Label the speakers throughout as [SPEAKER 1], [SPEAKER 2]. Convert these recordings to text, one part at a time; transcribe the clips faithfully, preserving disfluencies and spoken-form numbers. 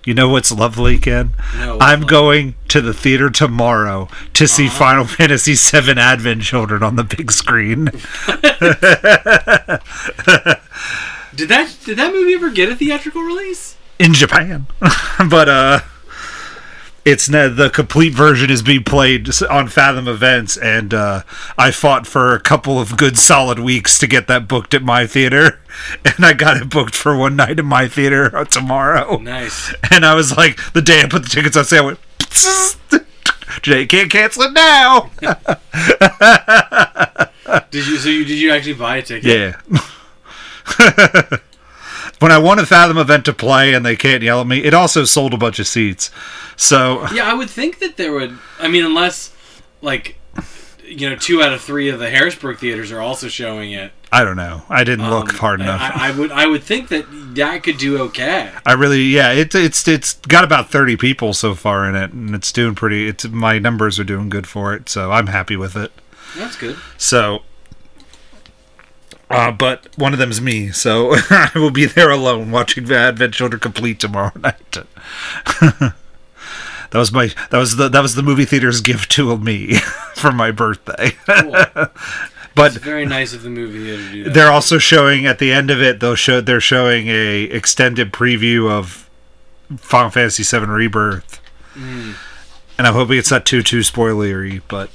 [SPEAKER 1] You know what's lovely, Ken?
[SPEAKER 2] No,
[SPEAKER 1] I'm
[SPEAKER 2] lovely?
[SPEAKER 1] going to the theater tomorrow to see
[SPEAKER 2] Uh-huh.
[SPEAKER 1] Final Fantasy seven Advent Children on the big screen.
[SPEAKER 2] Did that did that movie ever get a theatrical release?
[SPEAKER 1] In Japan. But, uh... It's ne- the complete version is being played on Fathom Events, and uh, I fought for a couple of good solid weeks to get that booked at my theater, and I got it booked for one night in my theater tomorrow.
[SPEAKER 2] Nice.
[SPEAKER 1] And I was like, the day I put the tickets on sale, I went, Jay, can't cancel it now.
[SPEAKER 2] Did you? So you did you actually buy a ticket?
[SPEAKER 1] Yeah. When I want a Fathom event to play and they can't yell at me, it also sold a bunch of seats. So
[SPEAKER 2] Yeah, I would think that there would. I mean, unless like you know, two out of three of the Harrisburg theaters are also showing it.
[SPEAKER 1] I don't know. I didn't look
[SPEAKER 2] Um,
[SPEAKER 1] hard enough.
[SPEAKER 2] I, I would. I would think that that could do okay.
[SPEAKER 1] I really, yeah, it's it's it's got about thirty people so far in it, and it's doing pretty. It's my numbers are doing good for it, so I'm happy with it.
[SPEAKER 2] That's good.
[SPEAKER 1] So, uh, but one of them's me, so I will be there alone watching Advent Children complete tomorrow night. That was my that was the that was the movie theater's gift to me for my birthday.
[SPEAKER 2] Cool.
[SPEAKER 1] But
[SPEAKER 2] It's very nice of the movie theater to do that.
[SPEAKER 1] they're also showing at the end of it. They'll show they're showing a extended preview of Final Fantasy seven Rebirth,
[SPEAKER 2] Mm.
[SPEAKER 1] and I'm hoping it's not too too spoilery, but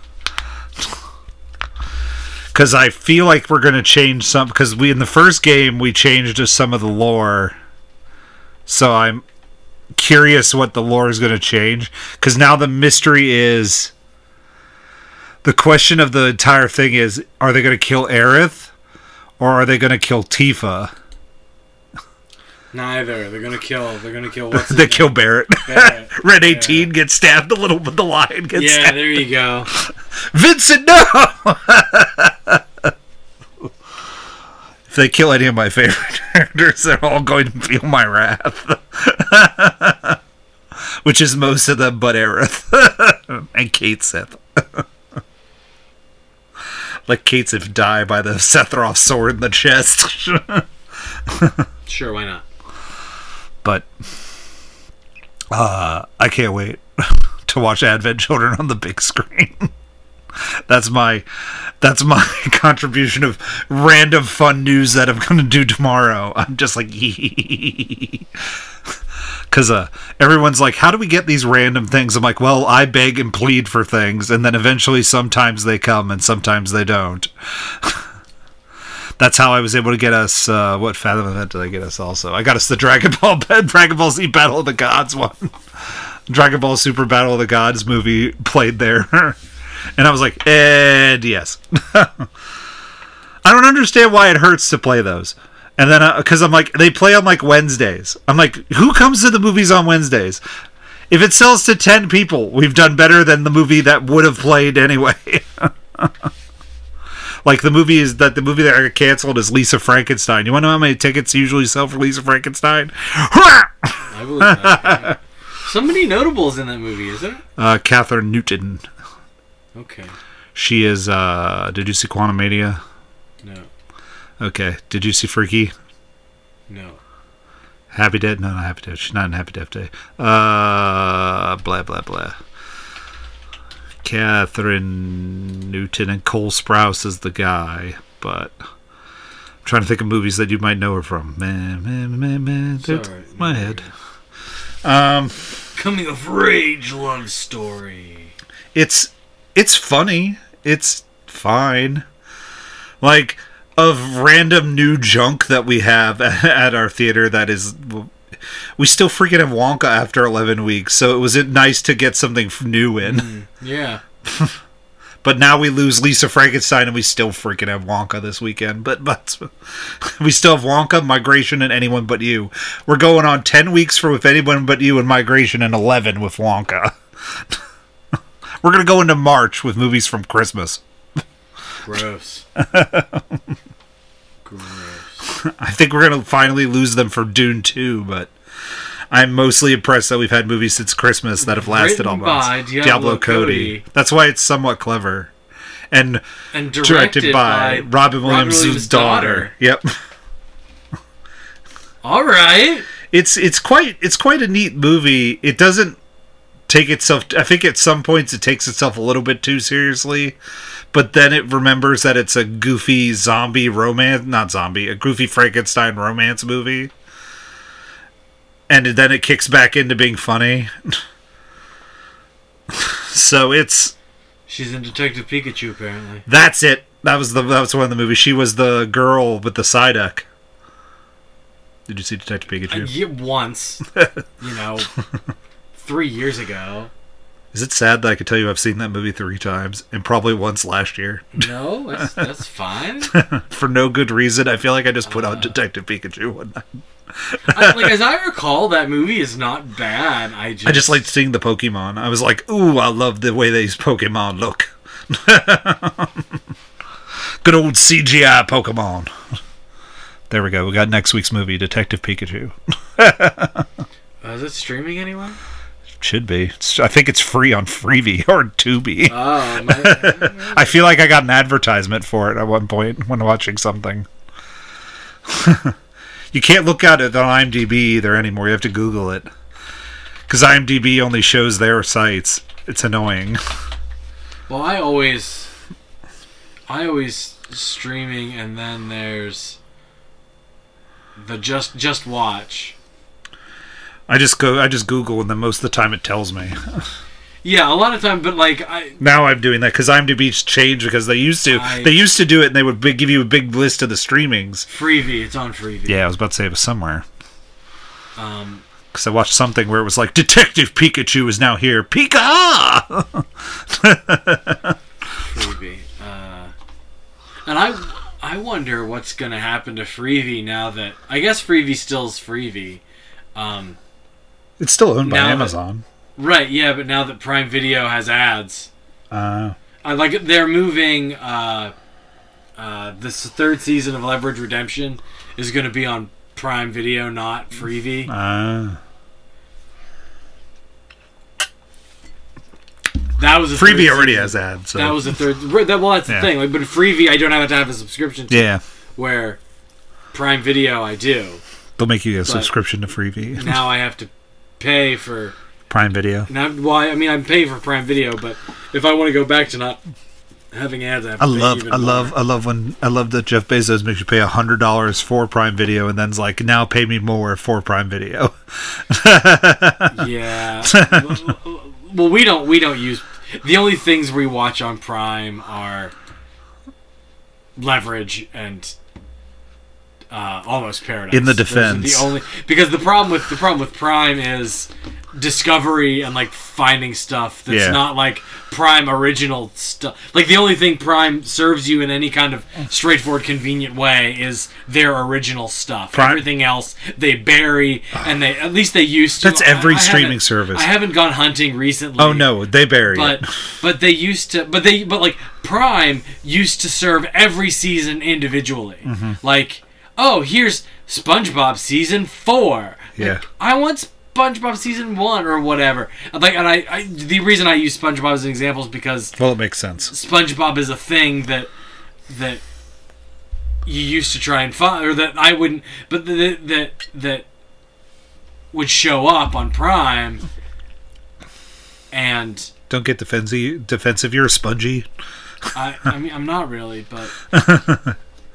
[SPEAKER 1] because I feel like we're gonna change some. Because we in the first game we changed some of the lore, so I'm curious what the lore is gonna change. Because now the mystery is. The question of the entire thing is, are they going to kill Aerith, or are they going to kill Tifa?
[SPEAKER 2] Neither. They're gonna kill. They're gonna kill. What's his
[SPEAKER 1] They
[SPEAKER 2] name?
[SPEAKER 1] kill Barrett.
[SPEAKER 2] Barrett.
[SPEAKER 1] Red eighteen gets stabbed, the little the lion gets
[SPEAKER 2] Yeah,
[SPEAKER 1] stabbed.
[SPEAKER 2] there you go.
[SPEAKER 1] Vincent, no! If they kill any of my favorite characters, they're all going to feel my wrath. Which is most of them but Aerith. And Kate Sith. Let Kate Sith die by the Sephiroth sword in the chest.
[SPEAKER 2] Sure, why not?
[SPEAKER 1] But uh, I can't wait to watch Advent Children on the big screen. That's my that's my contribution of random fun news that I'm going to do tomorrow. I'm just like, because uh, everyone's like, how do we get these random things? I'm like, well, I beg and plead for things, and then eventually sometimes they come and sometimes they don't. That's how I was able to get us, uh, what Fathom event did I get us also? I got us the Dragon Ball Dragon Ball Z Battle of the Gods one. Dragon Ball Super Battle of the Gods movie played there. And I was like, and yes. I don't understand why it hurts to play those. And then, because I'm like, they play on like Wednesdays. I'm like, who comes to the movies on Wednesdays? If it sells to ten people, we've done better than the movie that would have played anyway. Like the movie is that the movie that got canceled is Lisa Frankenstein. You want to know how many tickets usually sell for Lisa Frankenstein?
[SPEAKER 2] I believe that. Yeah. So many notables in that movie, isn't it?
[SPEAKER 1] Uh, Catherine Newton.
[SPEAKER 2] Okay.
[SPEAKER 1] She is. Uh, did you see Quantumania?
[SPEAKER 2] No.
[SPEAKER 1] Okay. Did you see Freaky?
[SPEAKER 2] No.
[SPEAKER 1] Happy Death? No, not Happy Death. She's not in Happy Death Day. Uh, blah blah blah. Catherine Newton and Cole Sprouse is the guy, but I'm trying to think of movies that you might know her from. Man, man, man, man.
[SPEAKER 2] Sorry.
[SPEAKER 1] My head. Um,
[SPEAKER 2] Coming of Rage love story.
[SPEAKER 1] it's it's funny. It's fine. Like, of random new junk that we have at our theater that is... We still freaking have Wonka after eleven weeks, so it was nice to get something new in.
[SPEAKER 2] Mm, yeah.
[SPEAKER 1] But now we lose Lisa Frankenstein and we still freaking have Wonka this weekend. But, but we still have Wonka, Migration, and Anyone But You. We're going on ten weeks for With Anyone But You and Migration, and eleven with Wonka. We're going to go into March with movies from Christmas.
[SPEAKER 2] Gross. Gross.
[SPEAKER 1] I think we're going to finally lose them for Dune two, but I'm mostly impressed that we've had movies since Christmas that have lasted
[SPEAKER 2] Written
[SPEAKER 1] almost.
[SPEAKER 2] by Diablo Cody.
[SPEAKER 1] That's why it's somewhat clever. And,
[SPEAKER 2] And
[SPEAKER 1] directed,
[SPEAKER 2] directed,
[SPEAKER 1] by,
[SPEAKER 2] by
[SPEAKER 1] Robin Williams'
[SPEAKER 2] Williams'
[SPEAKER 1] daughter.
[SPEAKER 2] daughter.
[SPEAKER 1] Yep.
[SPEAKER 2] All right.
[SPEAKER 1] it's it's quite it's quite a neat movie. It doesn't take itself. I think at some points it takes itself a little bit too seriously, but then it remembers that it's a goofy zombie romance, not zombie, a goofy Frankenstein romance movie, and then it kicks back into being funny. So it's
[SPEAKER 2] she's in Detective Pikachu apparently.
[SPEAKER 1] That's it. That was the that was one of the movies. She was the girl with the Psyduck. Did you see Detective Pikachu?
[SPEAKER 2] Uh, yeah, once, you know, three years ago.
[SPEAKER 1] Is it sad that I could tell you I've seen that movie three times and probably once last year?
[SPEAKER 2] No, that's, that's fine.
[SPEAKER 1] For no good reason. I feel like I just put
[SPEAKER 2] uh,
[SPEAKER 1] on Detective Pikachu one night.
[SPEAKER 2] I, like as I recall, that movie is not bad. I just
[SPEAKER 1] I just liked seeing the Pokemon. I was like, ooh, I love the way these Pokemon look. Good old C G I Pokemon. There we go. We got next week's movie, Detective Pikachu.
[SPEAKER 2] uh, is it streaming anywhere?
[SPEAKER 1] Should be. It's, I think it's free on Freevee or Tubi.
[SPEAKER 2] Oh, my,
[SPEAKER 1] I feel like I got an advertisement for it at one point when watching something. You can't look at it on IMDb either anymore. You have to Google it. Because IMDb only shows their sites. It's annoying.
[SPEAKER 2] Well, I always... I always streaming, and then there's the just just watch.
[SPEAKER 1] I just go. I just Google, and then most of the time it tells me.
[SPEAKER 2] Yeah, a lot of time, but like I
[SPEAKER 1] now I'm doing that because IMDb's changed because they used to.
[SPEAKER 2] I,
[SPEAKER 1] they used to do it, and they would big, give you a big list of the streamings.
[SPEAKER 2] Freevee, it's on Freevee.
[SPEAKER 1] Yeah, I was about to say it was somewhere.
[SPEAKER 2] Um,
[SPEAKER 1] because I watched something where it was like Detective Pikachu is now here. Pika!
[SPEAKER 2] Freevee. Uh, and I, I wonder what's going to happen to Freevee now that... I guess Freevee still's Freevee. Um,
[SPEAKER 1] it's still owned by
[SPEAKER 2] that-
[SPEAKER 1] Amazon.
[SPEAKER 2] right, yeah, but now that Prime Video has ads...
[SPEAKER 1] Uh,
[SPEAKER 2] I like it. They're moving... Uh, uh, this third season of Leverage Redemption is going to be on Prime Video, not Freevee.
[SPEAKER 1] uh,
[SPEAKER 2] That was a
[SPEAKER 1] Freevee
[SPEAKER 2] third
[SPEAKER 1] already
[SPEAKER 2] season.
[SPEAKER 1] has ads. So.
[SPEAKER 2] That was the third. That, well, that's
[SPEAKER 1] Yeah.
[SPEAKER 2] the thing. Like, but Freevee, I don't have to have a subscription to.
[SPEAKER 1] Yeah.
[SPEAKER 2] Where Prime Video, I do.
[SPEAKER 1] They'll make you a
[SPEAKER 2] But
[SPEAKER 1] subscription to Freevee.
[SPEAKER 2] Now I have to pay for
[SPEAKER 1] Prime Video.
[SPEAKER 2] Now, well, I mean, I'm paying for Prime Video, but if I want to go back to not having ads, I have to
[SPEAKER 1] I
[SPEAKER 2] pay
[SPEAKER 1] love,
[SPEAKER 2] even
[SPEAKER 1] I
[SPEAKER 2] more.
[SPEAKER 1] love, I love when I love that Jeff Bezos makes you pay a hundred dollars for Prime Video, and then's like, now pay me more for Prime Video.
[SPEAKER 2] Yeah. Well, we don't. We don't use. The only things we watch on Prime are Leverage and uh, Almost Paradise.
[SPEAKER 1] In the
[SPEAKER 2] Those are
[SPEAKER 1] defense.
[SPEAKER 2] the only because the problem with the problem with Prime is discovery and like finding stuff that's
[SPEAKER 1] Yeah.
[SPEAKER 2] not like Prime original stuff. Like the only thing Prime serves you in any kind of straightforward, convenient way is their original stuff.
[SPEAKER 1] Prime-
[SPEAKER 2] Everything else they bury, and they at least they used to.
[SPEAKER 1] That's every
[SPEAKER 2] I- I
[SPEAKER 1] streaming
[SPEAKER 2] haven't-
[SPEAKER 1] service.
[SPEAKER 2] I haven't gone hunting recently.
[SPEAKER 1] Oh no, they bury
[SPEAKER 2] But
[SPEAKER 1] it.
[SPEAKER 2] but they used to but they but like Prime used to serve every season individually.
[SPEAKER 1] Mm-hmm.
[SPEAKER 2] Like, oh, here's SpongeBob season four. Like,
[SPEAKER 1] Yeah.
[SPEAKER 2] I want SpongeBob season one or whatever. Like, and I, I the reason I use SpongeBob as an example is because
[SPEAKER 1] Well, it makes sense.
[SPEAKER 2] SpongeBob is a thing that that you used to try and find, or that I wouldn't, but that that that would show up on Prime. And
[SPEAKER 1] Don't get defensive. Defensive. You're a spongy.
[SPEAKER 2] I, I mean, I'm not really, but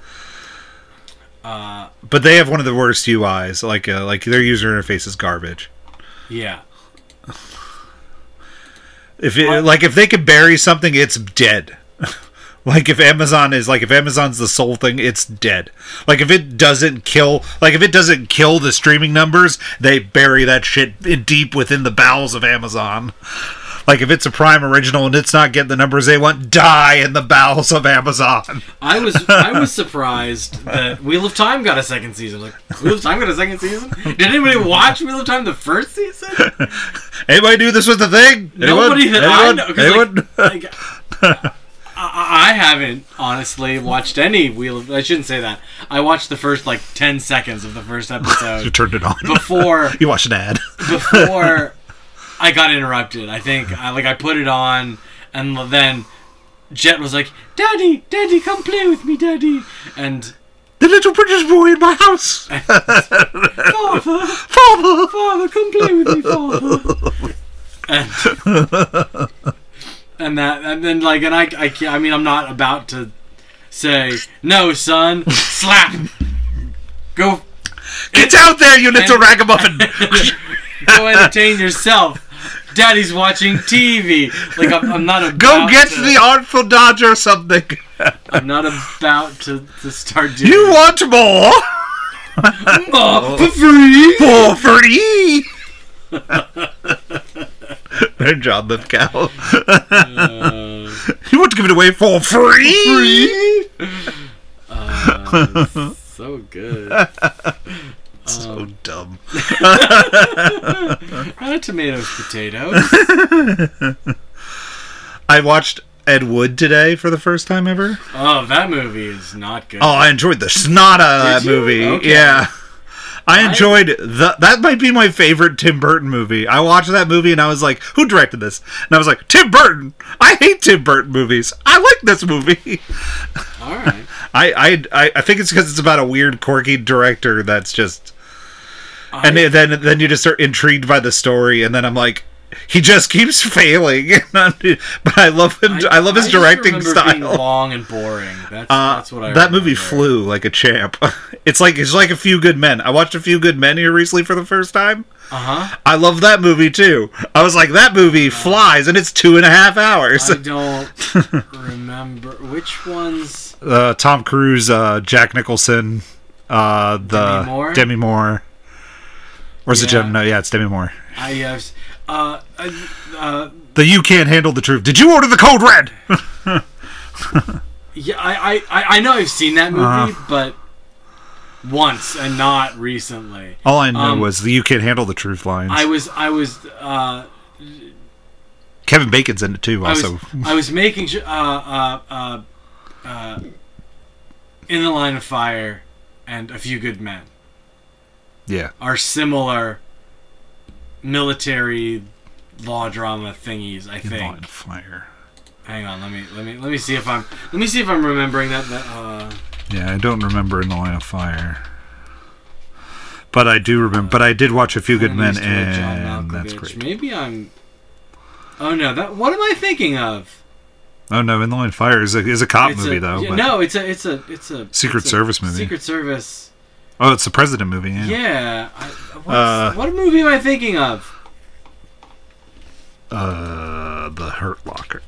[SPEAKER 2] uh,
[SPEAKER 1] But they have one of the worst U Is. Like, uh, like their user interface is garbage.
[SPEAKER 2] yeah.
[SPEAKER 1] If it, like if they could bury something, it's dead. Like if Amazon is like if Amazon's the sole thing, it's dead. Like if it doesn't kill, like if it doesn't kill the streaming numbers, they bury that shit in deep within the bowels of Amazon. Like if it's a Prime original and it's not getting the numbers they want, die in the bowels of Amazon.
[SPEAKER 2] I was I was surprised that Wheel of Time got a second season. Like, Wheel of Time got a second season? Did anybody watch Wheel of Time the first season?
[SPEAKER 1] Anybody do this with the thing?
[SPEAKER 2] Nobody
[SPEAKER 1] Anyone?
[SPEAKER 2] that I
[SPEAKER 1] Anyone?
[SPEAKER 2] know. 'Cause,
[SPEAKER 1] Anyone?
[SPEAKER 2] Like, like, I, I haven't honestly watched any Wheel of. I shouldn't say that. I watched the first like ten seconds of the first
[SPEAKER 1] You
[SPEAKER 2] episode
[SPEAKER 1] turned it on
[SPEAKER 2] before
[SPEAKER 1] you watched an ad.
[SPEAKER 2] before I got interrupted. I think I like I put it on, and then Jet was like, "Daddy, Daddy, come play with me, Daddy," and
[SPEAKER 1] The little British boy in my house.
[SPEAKER 2] Father,
[SPEAKER 1] Father.
[SPEAKER 2] father, come play with me, father. And, and that, and then like, and I, I can't. I mean, I'm not about to say no, son. Slap. Go.
[SPEAKER 1] Get out there, you little
[SPEAKER 2] and-
[SPEAKER 1] ragamuffin.
[SPEAKER 2] Go entertain yourself. Daddy's watching T V. Like I'm, I'm not about
[SPEAKER 1] Go get
[SPEAKER 2] to,
[SPEAKER 1] the Artful Dodger or something.
[SPEAKER 2] I'm not about to, to start doing.
[SPEAKER 1] You want more?
[SPEAKER 2] More for free.
[SPEAKER 1] For free. They're John Lithgow.
[SPEAKER 2] Uh,
[SPEAKER 1] You want to give it away for free?
[SPEAKER 2] uh, so good.
[SPEAKER 1] So
[SPEAKER 2] Um,
[SPEAKER 1] dumb.
[SPEAKER 2] not tomatoes, potatoes.
[SPEAKER 1] I watched Ed Wood today for the first time ever.
[SPEAKER 2] Oh, that movie is not good.
[SPEAKER 1] Oh, I enjoyed the snot out of that
[SPEAKER 2] Did you?
[SPEAKER 1] movie.
[SPEAKER 2] Okay.
[SPEAKER 1] Yeah. I
[SPEAKER 2] I-
[SPEAKER 1] enjoyed the that might be my favorite Tim Burton movie. I watched that movie and I was like, who directed this? And I was like, Tim Burton. I hate Tim Burton movies. I like this movie.
[SPEAKER 2] All right.
[SPEAKER 1] I I I, I think it's because it's about a weird, quirky director that's just
[SPEAKER 2] I,
[SPEAKER 1] and then then you just are intrigued by the story, and then I'm like, he just keeps failing. But I love him. I, love his
[SPEAKER 2] I just
[SPEAKER 1] directing
[SPEAKER 2] remember
[SPEAKER 1] style.
[SPEAKER 2] Being long and boring. That's
[SPEAKER 1] Uh,
[SPEAKER 2] that's what I.
[SPEAKER 1] that movie
[SPEAKER 2] remember.
[SPEAKER 1] flew like a champ. It's like it's like A Few Good Men. I watched A Few Good Men here recently for the first time.
[SPEAKER 2] Uh huh.
[SPEAKER 1] I love that movie too. I was like, that movie flies, and it's two and a half hours.
[SPEAKER 2] I don't remember which ones.
[SPEAKER 1] uh, Tom Cruise, uh, Jack Nicholson, uh, the
[SPEAKER 2] Demi Moore?
[SPEAKER 1] Demi Moore. Or is it
[SPEAKER 2] Yeah.
[SPEAKER 1] Jem? No, yeah, it's Demi Moore.
[SPEAKER 2] I have. Uh, uh, uh,
[SPEAKER 1] The You Can't Handle the Truth. Did you order the Code Red?
[SPEAKER 2] yeah, I, I, I know I've seen that movie,
[SPEAKER 1] Uh-huh.
[SPEAKER 2] but once and not recently.
[SPEAKER 1] All I know
[SPEAKER 2] Um,
[SPEAKER 1] was the You Can't Handle the Truth lines.
[SPEAKER 2] I was, I was, uh,
[SPEAKER 1] Kevin Bacon's in it too,
[SPEAKER 2] I
[SPEAKER 1] also.
[SPEAKER 2] was, I was making sure, uh, uh, uh, uh, In the Line of Fire and A Few Good Men
[SPEAKER 1] Yeah.
[SPEAKER 2] are similar military law drama thingies. I
[SPEAKER 1] In Line
[SPEAKER 2] think.
[SPEAKER 1] of Fire.
[SPEAKER 2] Hang on, let me, let me, let me see if I'm, let me see if I'm remembering that. that uh,
[SPEAKER 1] Yeah, I don't remember In the Line of Fire. But I do remember. But I did watch A Few Good Men,
[SPEAKER 2] Clint Eastwood, John
[SPEAKER 1] and that's
[SPEAKER 2] Malkovich.
[SPEAKER 1] great.
[SPEAKER 2] Maybe I'm. Oh no! That what am I thinking of?
[SPEAKER 1] Oh no, In the Line of Fire is a is a cop
[SPEAKER 2] It's
[SPEAKER 1] movie
[SPEAKER 2] a,
[SPEAKER 1] though.
[SPEAKER 2] yeah,
[SPEAKER 1] but-
[SPEAKER 2] no, it's a it's a it's a
[SPEAKER 1] Secret
[SPEAKER 2] it's a
[SPEAKER 1] Service movie.
[SPEAKER 2] Secret Service.
[SPEAKER 1] Oh, it's the President movie. Yeah.
[SPEAKER 2] Yeah. I, what's,
[SPEAKER 1] Uh,
[SPEAKER 2] what movie am I thinking of?
[SPEAKER 1] Uh, The Hurt Locker.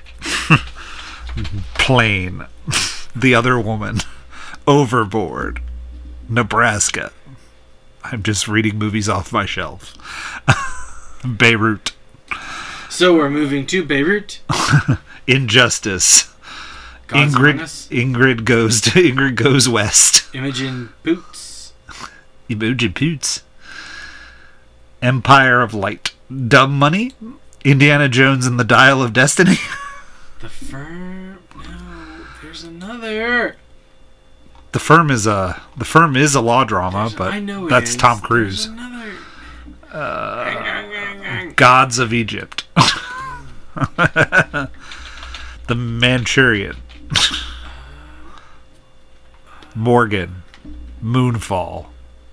[SPEAKER 1] Plane. The Other Woman. Overboard. Nebraska. I'm just reading movies off my shelf. Beirut.
[SPEAKER 2] So we're moving to Beirut.
[SPEAKER 1] Injustice.
[SPEAKER 2] God's
[SPEAKER 1] Ingrid
[SPEAKER 2] Among Us,
[SPEAKER 1] Ingrid goes to Ingrid goes west.
[SPEAKER 2] Imogen Poots.
[SPEAKER 1] Emoji Poots. Empire of Light. Dumb Money. Indiana Jones and the Dial of Destiny.
[SPEAKER 2] The Firm. No, there's another.
[SPEAKER 1] The Firm is a the Firm is a law drama,
[SPEAKER 2] There's-
[SPEAKER 1] but
[SPEAKER 2] I know it
[SPEAKER 1] that's
[SPEAKER 2] is.
[SPEAKER 1] Tom Cruise.
[SPEAKER 2] There's another.
[SPEAKER 1] Uh, Gods of Egypt. The Manchurian. Morgan. Moonfall.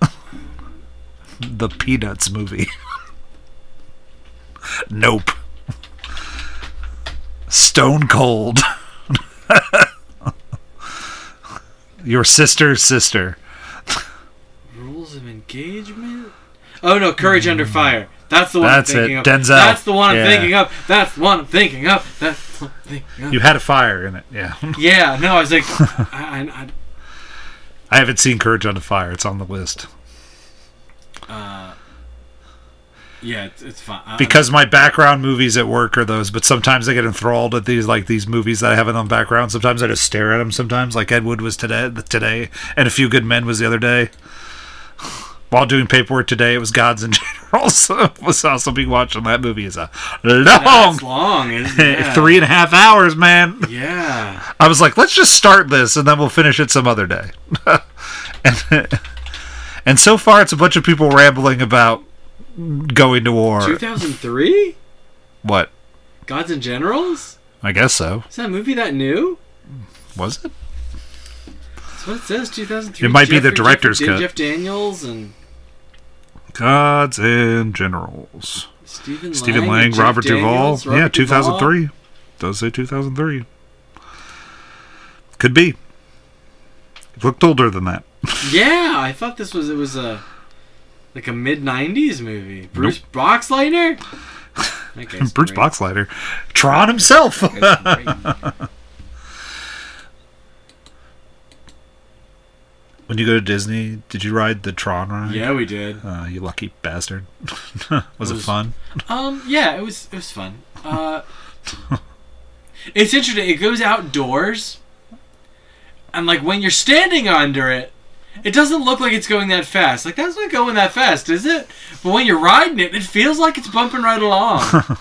[SPEAKER 1] The Peanuts movie. Nope. Stone Cold. Your sister's sister.
[SPEAKER 2] Rules of Engagement? Oh no, Courage Under Fire. That's the one
[SPEAKER 1] That's
[SPEAKER 2] I'm thinking
[SPEAKER 1] it,
[SPEAKER 2] of.
[SPEAKER 1] Denzel.
[SPEAKER 2] That's the one I'm
[SPEAKER 1] Yeah.
[SPEAKER 2] thinking of. That's the one I'm thinking of. That's the one I'm thinking of.
[SPEAKER 1] You had a fire in it, yeah.
[SPEAKER 2] Yeah, no, I was like, I, I,
[SPEAKER 1] I haven't seen Courage Under Fire. It's on the list.
[SPEAKER 2] I uh, yeah, it's, it's fine. I-
[SPEAKER 1] Because my background movies at work are those, but sometimes I get enthralled at these like these movies that I have in the background. Sometimes I just stare at them. Sometimes, like Ed Wood was today, today, and A Few Good Men was the other day. While doing paperwork today, it was Gods in General. So I was also be watching that movie. Is a long,
[SPEAKER 2] That's long. Isn't it? Yeah.
[SPEAKER 1] three and a half hours, man.
[SPEAKER 2] Yeah.
[SPEAKER 1] I was like, let's just start this and then we'll finish it some other day. and, and so far, it's a bunch of people rambling about going to war.
[SPEAKER 2] two thousand three?
[SPEAKER 1] What?
[SPEAKER 2] Gods and Generals?
[SPEAKER 1] I guess so.
[SPEAKER 2] Is that movie that new?
[SPEAKER 1] Was it?
[SPEAKER 2] That's what it says. two thousand three.
[SPEAKER 1] It might be the
[SPEAKER 2] Jeffrey-
[SPEAKER 1] director's
[SPEAKER 2] Jeffrey-
[SPEAKER 1] cut.
[SPEAKER 2] Jeff Daniels and
[SPEAKER 1] Gods and Generals.
[SPEAKER 2] Stephen,
[SPEAKER 1] Stephen
[SPEAKER 2] Lang,
[SPEAKER 1] Lang,
[SPEAKER 2] and Jeff
[SPEAKER 1] Robert
[SPEAKER 2] Daniels,
[SPEAKER 1] Duvall. Yeah,
[SPEAKER 2] Robert
[SPEAKER 1] two thousand three.
[SPEAKER 2] Duvall.
[SPEAKER 1] Does say two thousand three. Could be. It looked older than that.
[SPEAKER 2] Yeah, I thought this was it was a like a mid nineties movie. Bruce Boxleitner. That guy's
[SPEAKER 1] Bruce
[SPEAKER 2] great.
[SPEAKER 1] Boxleitner. Tron himself.
[SPEAKER 2] That guy's great.
[SPEAKER 1] When you go to Disney, did you ride the Tron ride?
[SPEAKER 2] Yeah, we did.
[SPEAKER 1] Uh, you lucky bastard. was
[SPEAKER 2] It
[SPEAKER 1] it
[SPEAKER 2] was-
[SPEAKER 1] fun?
[SPEAKER 2] Um, yeah, it was it was fun. Uh, it's interesting. It goes outdoors, and like when you're standing under it, it doesn't look like it's going that fast. Like that's not going that fast, is it? But when you're riding it, it feels like it's bumping right along.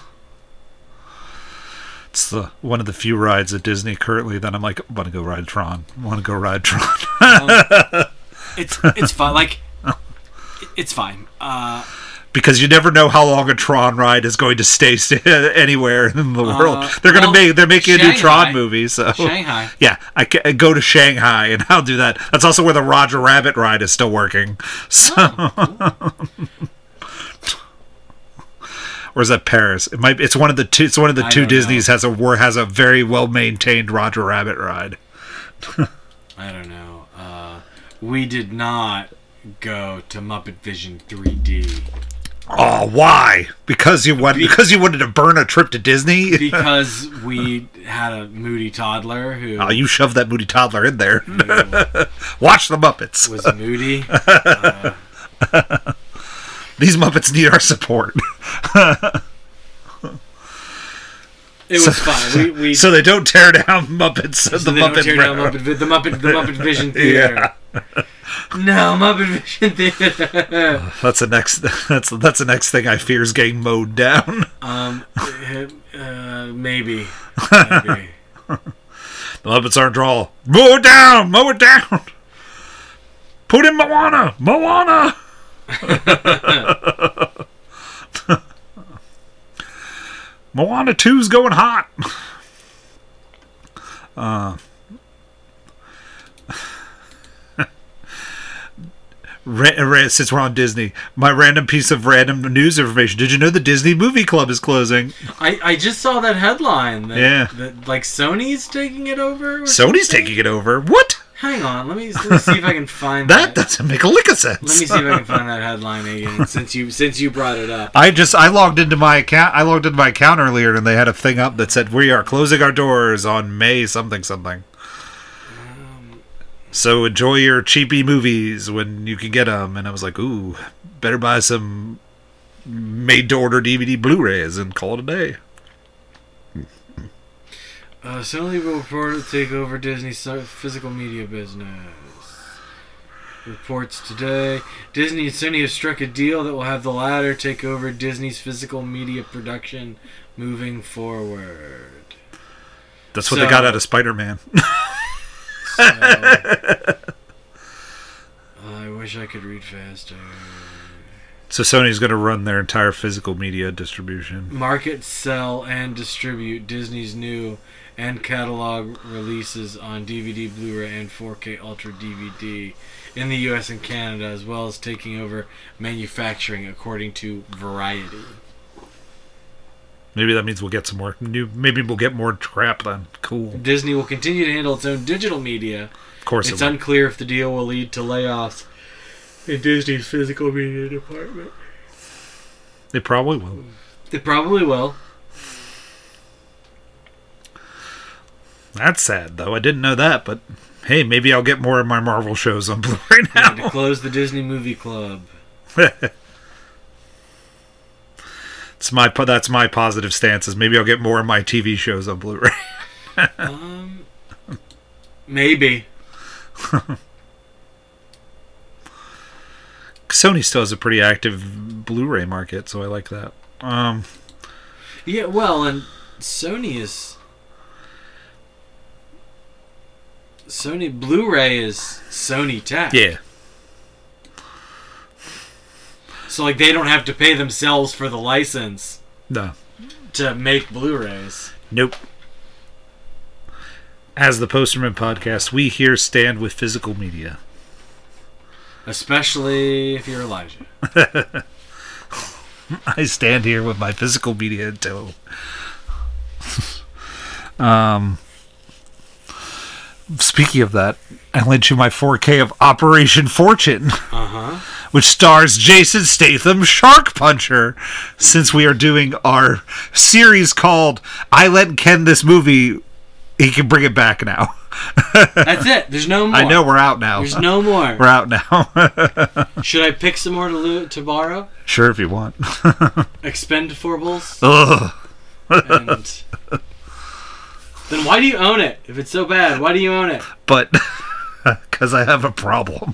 [SPEAKER 1] It's the one of the few rides at Disney currently that I'm like, I want to go ride Tron. I want to go ride Tron.
[SPEAKER 2] um, it's it's fun. Like it's fine. Uh,
[SPEAKER 1] Because you never know how long a Tron ride is going to stay st- anywhere in the world.
[SPEAKER 2] Uh,
[SPEAKER 1] They're going to
[SPEAKER 2] well,
[SPEAKER 1] make they're making a new
[SPEAKER 2] Shanghai.
[SPEAKER 1] Tron movie, so
[SPEAKER 2] Shanghai.
[SPEAKER 1] yeah, I can go to Shanghai and I'll do that. That's also where the Roger Rabbit ride is still working. So,
[SPEAKER 2] Oh, cool.
[SPEAKER 1] or is that Paris? It might. It's one of the two. It's one of the
[SPEAKER 2] I
[SPEAKER 1] two
[SPEAKER 2] don't know.
[SPEAKER 1] Disneys has a war has a very well maintained Roger Rabbit ride.
[SPEAKER 2] I don't know. Uh, we did not go to Muppet Vision three D.
[SPEAKER 1] Oh, why? Because you wanted
[SPEAKER 2] Be-
[SPEAKER 1] because you wanted to burn a trip to Disney.
[SPEAKER 2] Because we had a moody toddler who
[SPEAKER 1] Oh, you shoved that moody toddler in there.
[SPEAKER 2] who
[SPEAKER 1] Watch the Muppets.
[SPEAKER 2] was moody. Uh,
[SPEAKER 1] These Muppets need our support.
[SPEAKER 2] it was fine. We, we
[SPEAKER 1] So they don't tear down Muppets.
[SPEAKER 2] so
[SPEAKER 1] the
[SPEAKER 2] they
[SPEAKER 1] Muppet
[SPEAKER 2] don't tear down
[SPEAKER 1] Ra-
[SPEAKER 2] Muppet, Vi- the Muppet the Muppet Vision Theater. No, Muppet Vision Theater.
[SPEAKER 1] That's the next. That's that's the next thing I fear is getting mowed down.
[SPEAKER 2] um, uh, maybe. maybe.
[SPEAKER 1] The Muppets aren't all mow it down, mow it down. Put in Moana, Moana. Moana two's going hot. Uh, ra- ra- since we're on Disney, my random piece of random news information. Did you know the Disney Movie Club is closing?
[SPEAKER 2] I, I just saw that headline. That,
[SPEAKER 1] Yeah.
[SPEAKER 2] That, like Sony's taking it over. or
[SPEAKER 1] Sony's
[SPEAKER 2] something?
[SPEAKER 1] taking it over. What?
[SPEAKER 2] Hang on. Let me let me see if I can find
[SPEAKER 1] That
[SPEAKER 2] that.
[SPEAKER 1] doesn't make a lick of sense.
[SPEAKER 2] Let me see if I can find that headline again. Since you since you brought it up.
[SPEAKER 1] I just I logged into my account. I logged into my account earlier, and they had a thing up that said we are closing our doors on May something something. So enjoy your cheapy movies when you can get them. And I was like, ooh, better buy some made-to-order D V D Blu-rays and call it a day.
[SPEAKER 2] Uh, Sony will report to take over Disney's so- physical media business. Reports today, Disney and Sony have struck a deal that will have the latter take over Disney's physical media production moving forward.
[SPEAKER 1] That's what
[SPEAKER 2] So-
[SPEAKER 1] they got out of Spider-Man.
[SPEAKER 2] So, I wish I could read faster.
[SPEAKER 1] So Sony's going to run their entire physical media distribution.
[SPEAKER 2] Market, sell, and distribute Disney's new and catalog releases on D V D, Blu-ray, and four K Ultra D V D in the U S and Canada, as well as taking over manufacturing, according to Variety.
[SPEAKER 1] Maybe that means we'll get some more new. Maybe we'll get more crap then. Cool.
[SPEAKER 2] Disney will continue to handle its own digital media.
[SPEAKER 1] Of course,
[SPEAKER 2] It's
[SPEAKER 1] it will.
[SPEAKER 2] unclear if the deal will lead to layoffs in Disney's physical media department.
[SPEAKER 1] It probably will.
[SPEAKER 2] It probably will.
[SPEAKER 1] That's sad, though. I didn't know that, but hey, maybe I'll get more of my Marvel shows on Blu-ray
[SPEAKER 2] Yeah, to
[SPEAKER 1] now.
[SPEAKER 2] close the Disney Movie Club.
[SPEAKER 1] It's my po- that's my positive stance. Is maybe I'll get more of my T V shows on Blu-ray.
[SPEAKER 2] Um, maybe.
[SPEAKER 1] Sony still has a pretty active Blu-ray market, so I like that. Um,
[SPEAKER 2] Yeah, well, and Sony is Sony Blu-ray is Sony tech.
[SPEAKER 1] yeah,
[SPEAKER 2] So like they don't have to pay themselves for the license
[SPEAKER 1] no,
[SPEAKER 2] to make Blu-rays.
[SPEAKER 1] nope. As the Posterman Podcast, we here stand with physical media.
[SPEAKER 2] Especially if you're Elijah.
[SPEAKER 1] I stand here with my physical media in tow. um, speaking of that, I lent you my four K of Operation Fortune,
[SPEAKER 2] Uh-huh.
[SPEAKER 1] which stars Jason Statham, Shark Puncher, since we are doing our series called I Lent Ken This Movie, he can bring it back now.
[SPEAKER 2] That's it. There's no more.
[SPEAKER 1] I know, we're out now.
[SPEAKER 2] There's no more.
[SPEAKER 1] We're out now.
[SPEAKER 2] Should I pick some more to, lo- to borrow?
[SPEAKER 1] Sure, if you want.
[SPEAKER 2] Expendables?
[SPEAKER 1] Ugh.
[SPEAKER 2] And then why do you own it? If it's so bad, why do you own it?
[SPEAKER 1] But because I have a problem.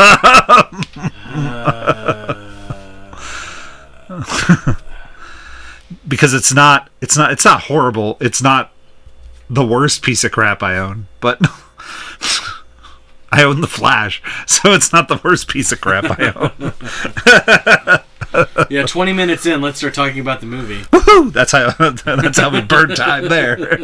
[SPEAKER 2] Uh,
[SPEAKER 1] because it's not it's not it's not horrible. It's not the worst piece of crap I own, but I own the Flash, so it's not the worst piece of crap I own.
[SPEAKER 2] yeah, twenty minutes in, let's start talking about the movie.
[SPEAKER 1] Woohoo! That's how that's how we burn time there.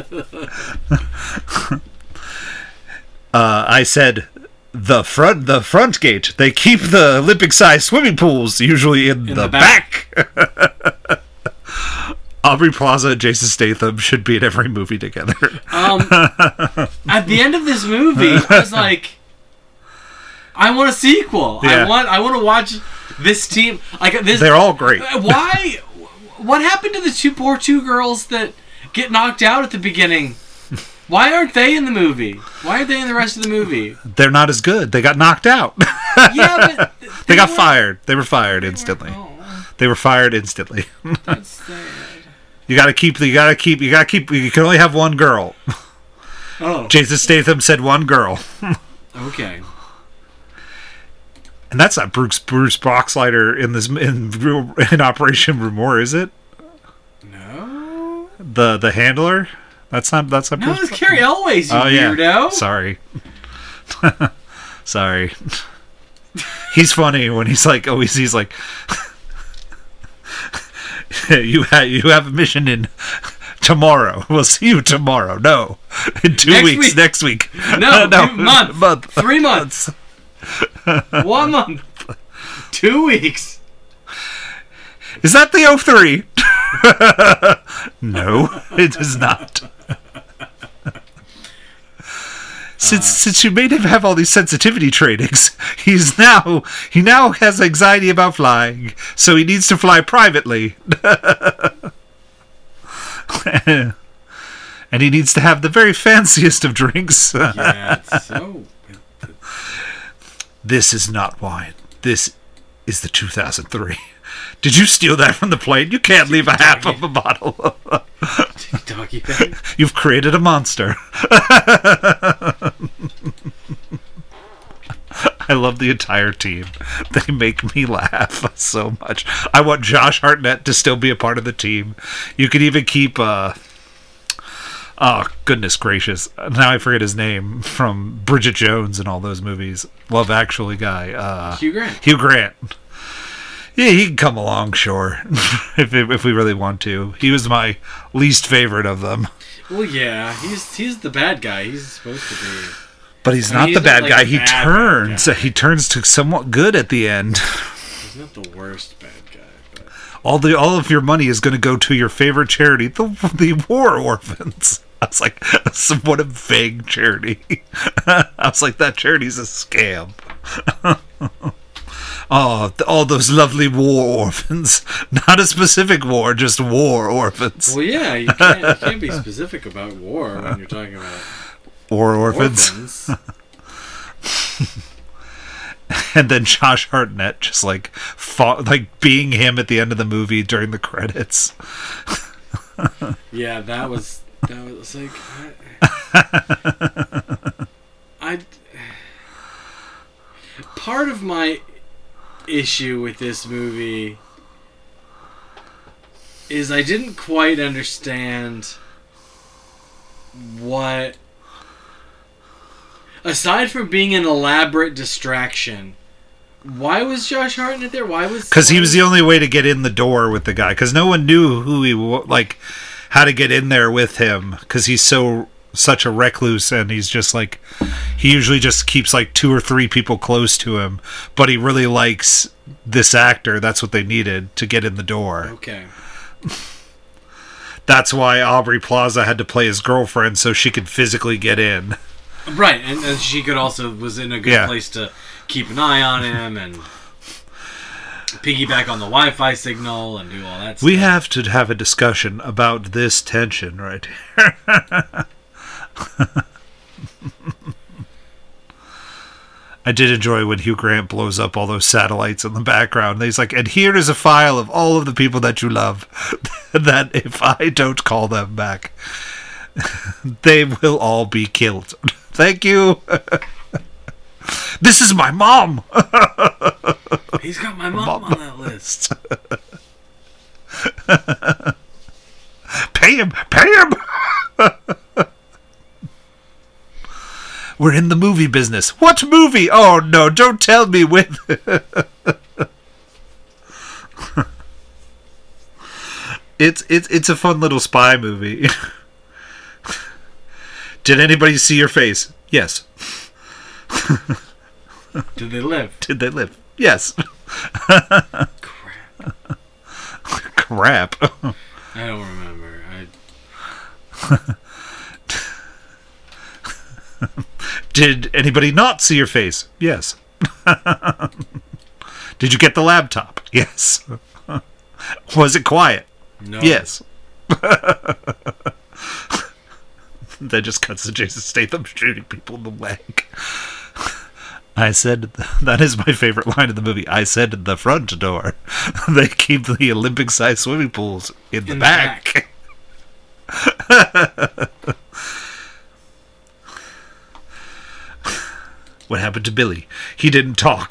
[SPEAKER 1] uh, I said the front the front gate. They keep the Olympic sized swimming pools usually in,
[SPEAKER 2] In
[SPEAKER 1] the,
[SPEAKER 2] the back.
[SPEAKER 1] back. Aubrey Plaza and Jason Statham should be in every movie together.
[SPEAKER 2] Um, at the end of this movie, I was like, I want a sequel.
[SPEAKER 1] Yeah.
[SPEAKER 2] I want I want to watch this team. Like this.
[SPEAKER 1] They're all great.
[SPEAKER 2] Why? What happened to the two poor two girls that get knocked out at the beginning? Why aren't they in the movie? Why aren't they in the rest of the movie?
[SPEAKER 1] They're not as good. They got knocked out.
[SPEAKER 2] Yeah, but
[SPEAKER 1] They,
[SPEAKER 2] they
[SPEAKER 1] got
[SPEAKER 2] weren't-
[SPEAKER 1] fired. They were fired
[SPEAKER 2] they
[SPEAKER 1] instantly.
[SPEAKER 2] weren't- oh,
[SPEAKER 1] They were fired instantly.
[SPEAKER 2] that's sad.
[SPEAKER 1] You gotta keep. You gotta keep. You gotta keep. You can only have one girl.
[SPEAKER 2] Oh,
[SPEAKER 1] Jason Statham said one girl,
[SPEAKER 2] okay.
[SPEAKER 1] and that's not Bruce Bruce Boxleiter in this in in Operation Rumor, is it?
[SPEAKER 2] No.
[SPEAKER 1] The the handler. That's not. That's not.
[SPEAKER 2] No,
[SPEAKER 1] Bruce
[SPEAKER 2] it's Carrie Elways, you
[SPEAKER 1] Oh yeah.
[SPEAKER 2] weirdo.
[SPEAKER 1] Sorry. Sorry. He's funny when he's like always. He's like. you have you have a mission in tomorrow. We'll see you tomorrow. No, in two
[SPEAKER 2] Next
[SPEAKER 1] weeks.
[SPEAKER 2] week.
[SPEAKER 1] Next week.
[SPEAKER 2] No, two month. Three months. One month. Two weeks.
[SPEAKER 1] Is that the O three? No, it is not. Since uh, since you made him have all these sensitivity trainings, he's now he now has anxiety about flying, so he needs to fly privately. And he needs to have the very fanciest of drinks.
[SPEAKER 2] Yeah, it's so.
[SPEAKER 1] This is not wine. This is the two thousand three. Did you steal that from the plane? You can't leave a half of a bottle.
[SPEAKER 2] Doggy bag.
[SPEAKER 1] You've created a monster. I love the entire team. They make me laugh so much. I want Josh Hartnett to still be a part of the team. You could even keep... Uh, oh, goodness gracious. Now I forget his name. From Bridget Jones and all those movies. Love Actually guy. Uh,
[SPEAKER 2] Hugh Grant.
[SPEAKER 1] Hugh Grant. Yeah, he can come along, sure, if if we really want to. He was my least favorite of them.
[SPEAKER 2] Well, yeah, he's he's the bad guy. He's supposed to be.
[SPEAKER 1] But he's
[SPEAKER 2] I mean,
[SPEAKER 1] not
[SPEAKER 2] he's
[SPEAKER 1] the
[SPEAKER 2] not
[SPEAKER 1] bad
[SPEAKER 2] like
[SPEAKER 1] guy.
[SPEAKER 2] a
[SPEAKER 1] He
[SPEAKER 2] bad, bad
[SPEAKER 1] turns.
[SPEAKER 2] guy.
[SPEAKER 1] He turns to somewhat good at the end.
[SPEAKER 2] He's not the worst bad guy, but
[SPEAKER 1] All the all of your money is going to go to your favorite charity, the the war orphans. I was like, that's what a vague charity. I was like, that charity's a scam. Oh, th- all those lovely war orphans. Not a specific war, just war orphans.
[SPEAKER 2] well, yeah, you can't you can't be specific about war when you're talking about
[SPEAKER 1] War orphans.
[SPEAKER 2] orphans.
[SPEAKER 1] And then Josh Hartnett just like fought, like being him at the end of the movie during the credits.
[SPEAKER 2] Yeah, that was that was like I, I part of my issue with this movie is I didn't quite understand what, aside from being an elaborate distraction, why was Josh Hartnett there? Why was
[SPEAKER 1] Because he
[SPEAKER 2] why
[SPEAKER 1] was the only way to get in the door with the guy. Because no one knew who he wa- like how to get in there with him. Because he's so such a recluse, and he's just like, he usually just keeps like two or three people close to him, but he really likes this actor. That's what they needed to get in the door.
[SPEAKER 2] Okay.
[SPEAKER 1] That's why Aubrey Plaza had to play his girlfriend so she could physically get in.
[SPEAKER 2] Right, and, and she could also was in a good
[SPEAKER 1] Yeah.
[SPEAKER 2] place to keep an eye on him and piggyback on the Wi-Fi signal and do all that stuff.
[SPEAKER 1] We have to have a discussion about this tension right here. I did enjoy when Hugh Grant blows up all those satellites in the background. He's like, and here is a file of all of the people that you love, that if I don't call them back, they will all be killed. Thank you. This is my mom.
[SPEAKER 2] He's got my mom, mom on that list.
[SPEAKER 1] Pay him. Pay him. We're in the movie business. What movie? Oh, no, don't tell me with... it's, it's, it's a fun little spy movie. Did anybody see your face? Yes.
[SPEAKER 2] Did they live?
[SPEAKER 1] Did they live? Yes.
[SPEAKER 2] Crap.
[SPEAKER 1] Crap.
[SPEAKER 2] I don't remember. I...
[SPEAKER 1] Did anybody not see your face? Yes. Did you get the laptop? Yes. Was it quiet?
[SPEAKER 2] No.
[SPEAKER 1] Yes. That just cuts to Jason Statham shooting people in the leg. I said, that is my favorite line of the movie. I said the front door. They keep the Olympic-sized swimming pools in the
[SPEAKER 2] In the
[SPEAKER 1] back. What happened to Billy? He didn't talk.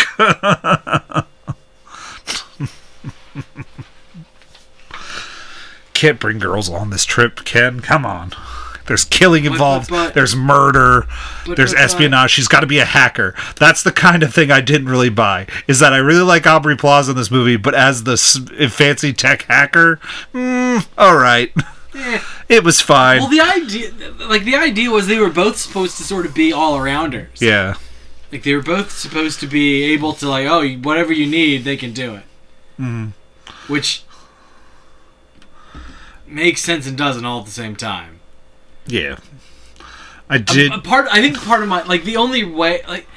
[SPEAKER 1] Can't bring girls on this trip, Ken. Come on. There's killing involved.
[SPEAKER 2] But, but, but,
[SPEAKER 1] there's murder.
[SPEAKER 2] but,
[SPEAKER 1] there's
[SPEAKER 2] but,
[SPEAKER 1] espionage. She's got to be a hacker. That's the kind of thing I didn't really buy. Is that I really like Aubrey Plaza in this movie, but as the s- fancy tech hacker, mm, all right.
[SPEAKER 2] Eh.
[SPEAKER 1] It was fine.
[SPEAKER 2] Well, the idea, like the idea was they were both supposed to sort of be all-arounders.
[SPEAKER 1] Yeah.
[SPEAKER 2] Like they were both supposed to be able to, like, oh, whatever you need, they can do it.
[SPEAKER 1] Mm-hmm.
[SPEAKER 2] Which makes sense and doesn't all at the same time.
[SPEAKER 1] Yeah. I did.
[SPEAKER 2] A, a part, I think part of my, like, the only way, like,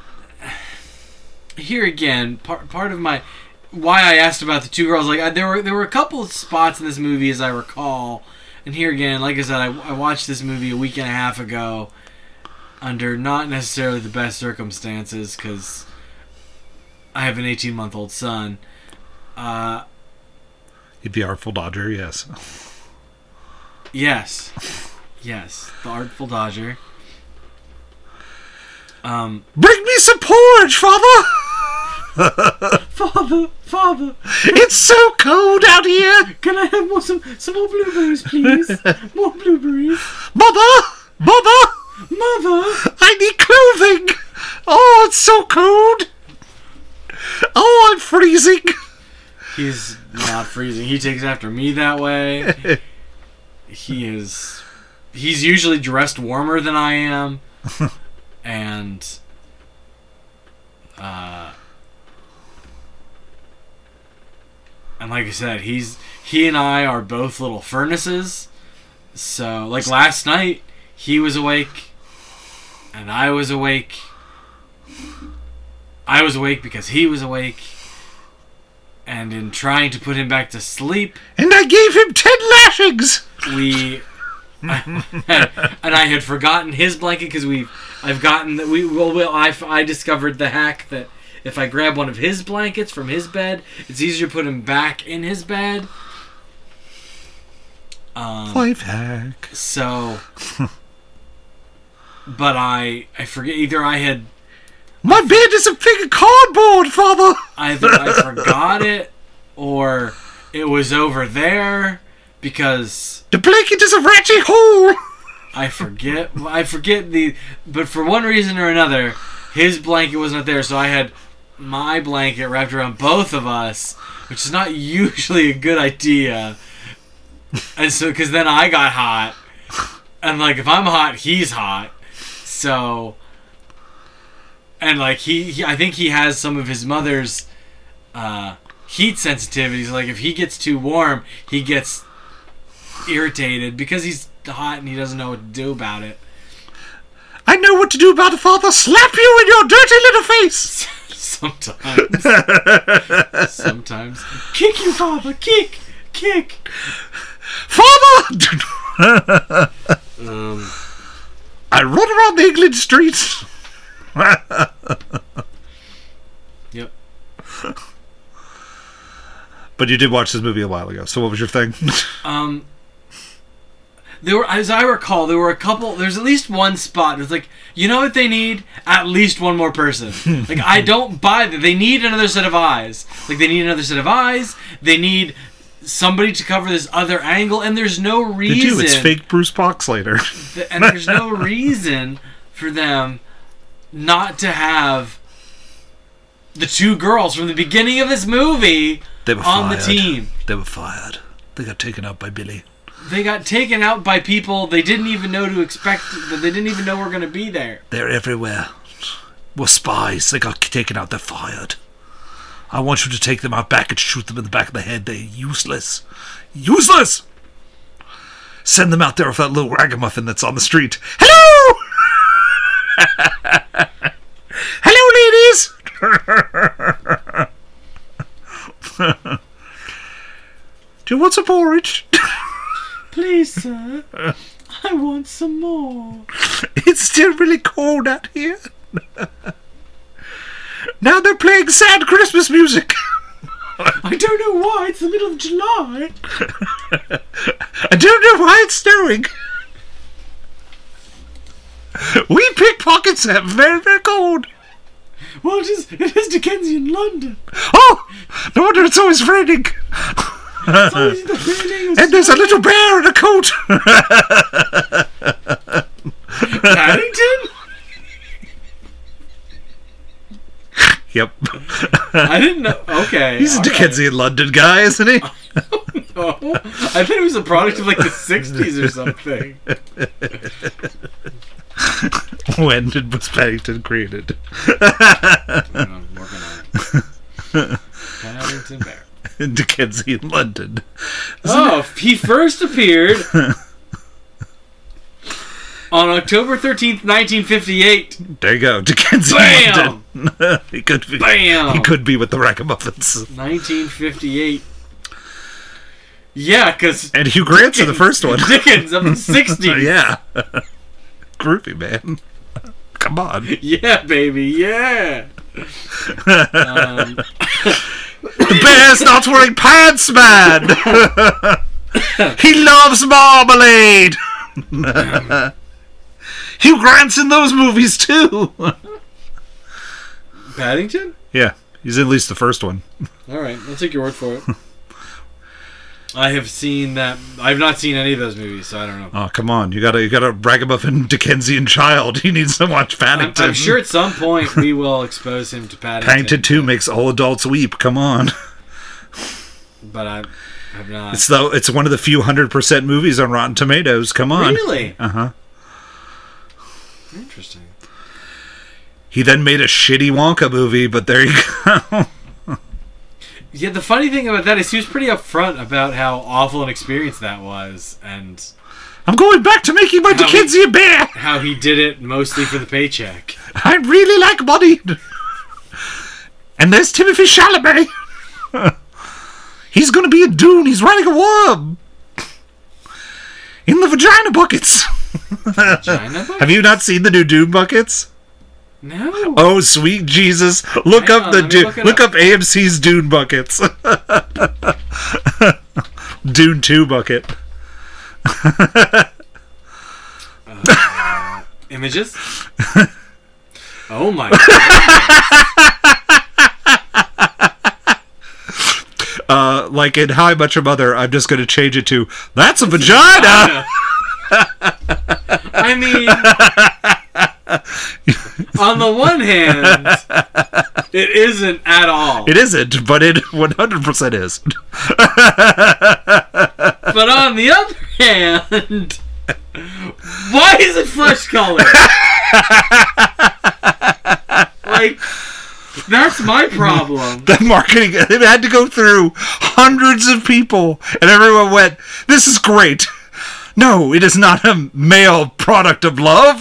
[SPEAKER 2] here again, part part of my, why I asked about the two girls, like, I, there were there were a couple of spots in this movie, as I recall, and here again, like I said, I, I watched this movie a week and a half ago, under not necessarily the best circumstances, because I have an eighteen-month-old son. Uh,
[SPEAKER 1] You'd be Artful Dodger, yes.
[SPEAKER 2] yes. Yes. The Artful Dodger. Um,
[SPEAKER 1] Bring me some porridge, Father!
[SPEAKER 2] Father, Father,
[SPEAKER 1] It's so cold out here!
[SPEAKER 2] can I have more some, some more blueberries, please? More blueberries.
[SPEAKER 1] Mother! Mother!
[SPEAKER 2] Mother!
[SPEAKER 1] I need clothing! Oh, it's so cold! Oh, I'm freezing!
[SPEAKER 2] He's not freezing. He takes after me that way. He is... He's usually dressed warmer than I am. And... Uh... And like I said, he's... He and I are both little furnaces. So, like last night, he was awake. And I was awake. I was awake because he was awake. And in trying to put him back to sleep,
[SPEAKER 1] And I gave him ten lashings!
[SPEAKER 2] we and I had forgotten his blanket because we I've gotten that we well, well I, I discovered the hack that if I grab one of his blankets from his bed, it's easier to put him back in his bed. Um,
[SPEAKER 1] Life hack.
[SPEAKER 2] so, but I I forget either I had
[SPEAKER 1] My bed is a thing of cardboard, Father!
[SPEAKER 2] either I forgot it or it was over there because
[SPEAKER 1] The blanket is a ratchet hole!
[SPEAKER 2] I forget I forget the but for one reason or another his blanket was not there, so I had my blanket wrapped around both of us, which is not usually a good idea. And so because then I got hot And, like, if I'm hot, he's hot. So... And, like, he, he I think he has some of his mother's uh, heat sensitivities. Like, if he gets too warm, he gets irritated because he's hot and he doesn't know what to do about it.
[SPEAKER 1] I know what to do about it, Father. Slap you in your dirty little face.
[SPEAKER 2] Sometimes. Sometimes. Kick you, Father. Kick. Kick.
[SPEAKER 1] Father!
[SPEAKER 2] um,
[SPEAKER 1] I run around the England streets.
[SPEAKER 2] Yep.
[SPEAKER 1] But you did watch this movie a while ago, so what was your thing?
[SPEAKER 2] um, there were, as I recall, there were a couple. There's at least one spot. It's like, you know what they need? At least one more person. Like, I don't buy that. They need another set of eyes. Like, they need another set of eyes. They need somebody to cover this other angle, and there's no reason.
[SPEAKER 1] They do. It's fake Bruce Boxleiter.
[SPEAKER 2] And there's no reason for them not to have the two girls from the beginning of this movie
[SPEAKER 1] they were
[SPEAKER 2] on
[SPEAKER 1] fired.
[SPEAKER 2] the team.
[SPEAKER 1] They were fired. They got taken out by Billy.
[SPEAKER 2] They got taken out by people they didn't even know to expect, that they didn't even know were going to be there.
[SPEAKER 1] They're everywhere. We're spies. They got taken out. They're fired. I want you to take them out back and shoot them in the back of the head. They're useless. Useless! Send them out there with that little ragamuffin that's on the street. Hello! Hello, ladies! Do you want some porridge?
[SPEAKER 2] Please, sir. I want some more.
[SPEAKER 1] It's still really cold out here. Now they're playing sad Christmas music.
[SPEAKER 2] I don't know why. It's the middle of July.
[SPEAKER 1] I don't know why it's snowing. We pickpockets have very, very cold.
[SPEAKER 2] Well, it is, it is Dickensian London.
[SPEAKER 1] Oh, no wonder it's always raining.
[SPEAKER 2] It's always the raining.
[SPEAKER 1] And there's a little bear in a coat.
[SPEAKER 2] Paddington?
[SPEAKER 1] Yep.
[SPEAKER 2] I didn't know. Okay.
[SPEAKER 1] He's a Dickensian right. London guy, isn't he?
[SPEAKER 2] No. I thought it was a product of like the sixties or something.
[SPEAKER 1] When did was Paddington created?
[SPEAKER 2] I'm working on it. Paddington Bear.
[SPEAKER 1] Dickensian London.
[SPEAKER 2] Isn't oh, it? He first appeared on October thirteenth, nineteen fifty-eight.
[SPEAKER 1] There you go, Dickensian
[SPEAKER 2] Bam!
[SPEAKER 1] London. he could be.
[SPEAKER 2] Bam!
[SPEAKER 1] He could be with the Ragamuffins.
[SPEAKER 2] nineteen fifty-eight. Yeah, because
[SPEAKER 1] and Hugh Grant's in the first one.
[SPEAKER 2] Dickens of the sixties.
[SPEAKER 1] Yeah, groovy man. Come on.
[SPEAKER 2] Yeah, baby. Yeah. um.
[SPEAKER 1] The bear's not wearing pants, man. He loves marmalade. Hugh Grant's in those movies too.
[SPEAKER 2] Paddington?
[SPEAKER 1] Yeah, he's at least the first one.
[SPEAKER 2] All right, I'll take your word for it. I have seen that. I've not seen any of those movies, so I don't know.
[SPEAKER 1] Oh, come on! You got a you got a ragamuffin Dickensian child. He needs to watch Paddington.
[SPEAKER 2] I'm, I'm sure at some point we will expose him to Paddington.
[SPEAKER 1] Paddington two makes all adults weep. Come on.
[SPEAKER 2] But I have not.
[SPEAKER 1] It's though it's one of the few hundred percent movies on Rotten Tomatoes. Come on.
[SPEAKER 2] Really?
[SPEAKER 1] Uh huh.
[SPEAKER 2] Interesting.
[SPEAKER 1] He then made a shitty Wonka movie, but there you go.
[SPEAKER 2] Yeah, the funny thing about that is he was pretty upfront about how awful an experience that was, and
[SPEAKER 1] I'm going back to making my Dickensian bear.
[SPEAKER 2] How he did it mostly for the paycheck.
[SPEAKER 1] I really like money. And there's Timothy Chalamet. He's going to be a Dune. He's riding a worm in the vagina buckets.
[SPEAKER 2] Vagina buckets?
[SPEAKER 1] Have you not seen the new Dune buckets?
[SPEAKER 2] No.
[SPEAKER 1] Oh, sweet Jesus. Look
[SPEAKER 2] Hang
[SPEAKER 1] up
[SPEAKER 2] on,
[SPEAKER 1] the
[SPEAKER 2] Du-
[SPEAKER 1] look,
[SPEAKER 2] look,
[SPEAKER 1] look up. up A M C's Dune buckets. Dune two bucket.
[SPEAKER 2] uh, images? Oh my god.
[SPEAKER 1] uh, like in How I Met Your Mother, I'm just going to change it to, that's a vagina!
[SPEAKER 2] I mean... On the one hand, it isn't at all.
[SPEAKER 1] It isn't, but it one hundred percent is.
[SPEAKER 2] But on the other hand, Why is it flesh color? Like, that's my problem.
[SPEAKER 1] The marketing, it had to go through hundreds of people, and everyone went, "This is great." No, it is not a male product of love.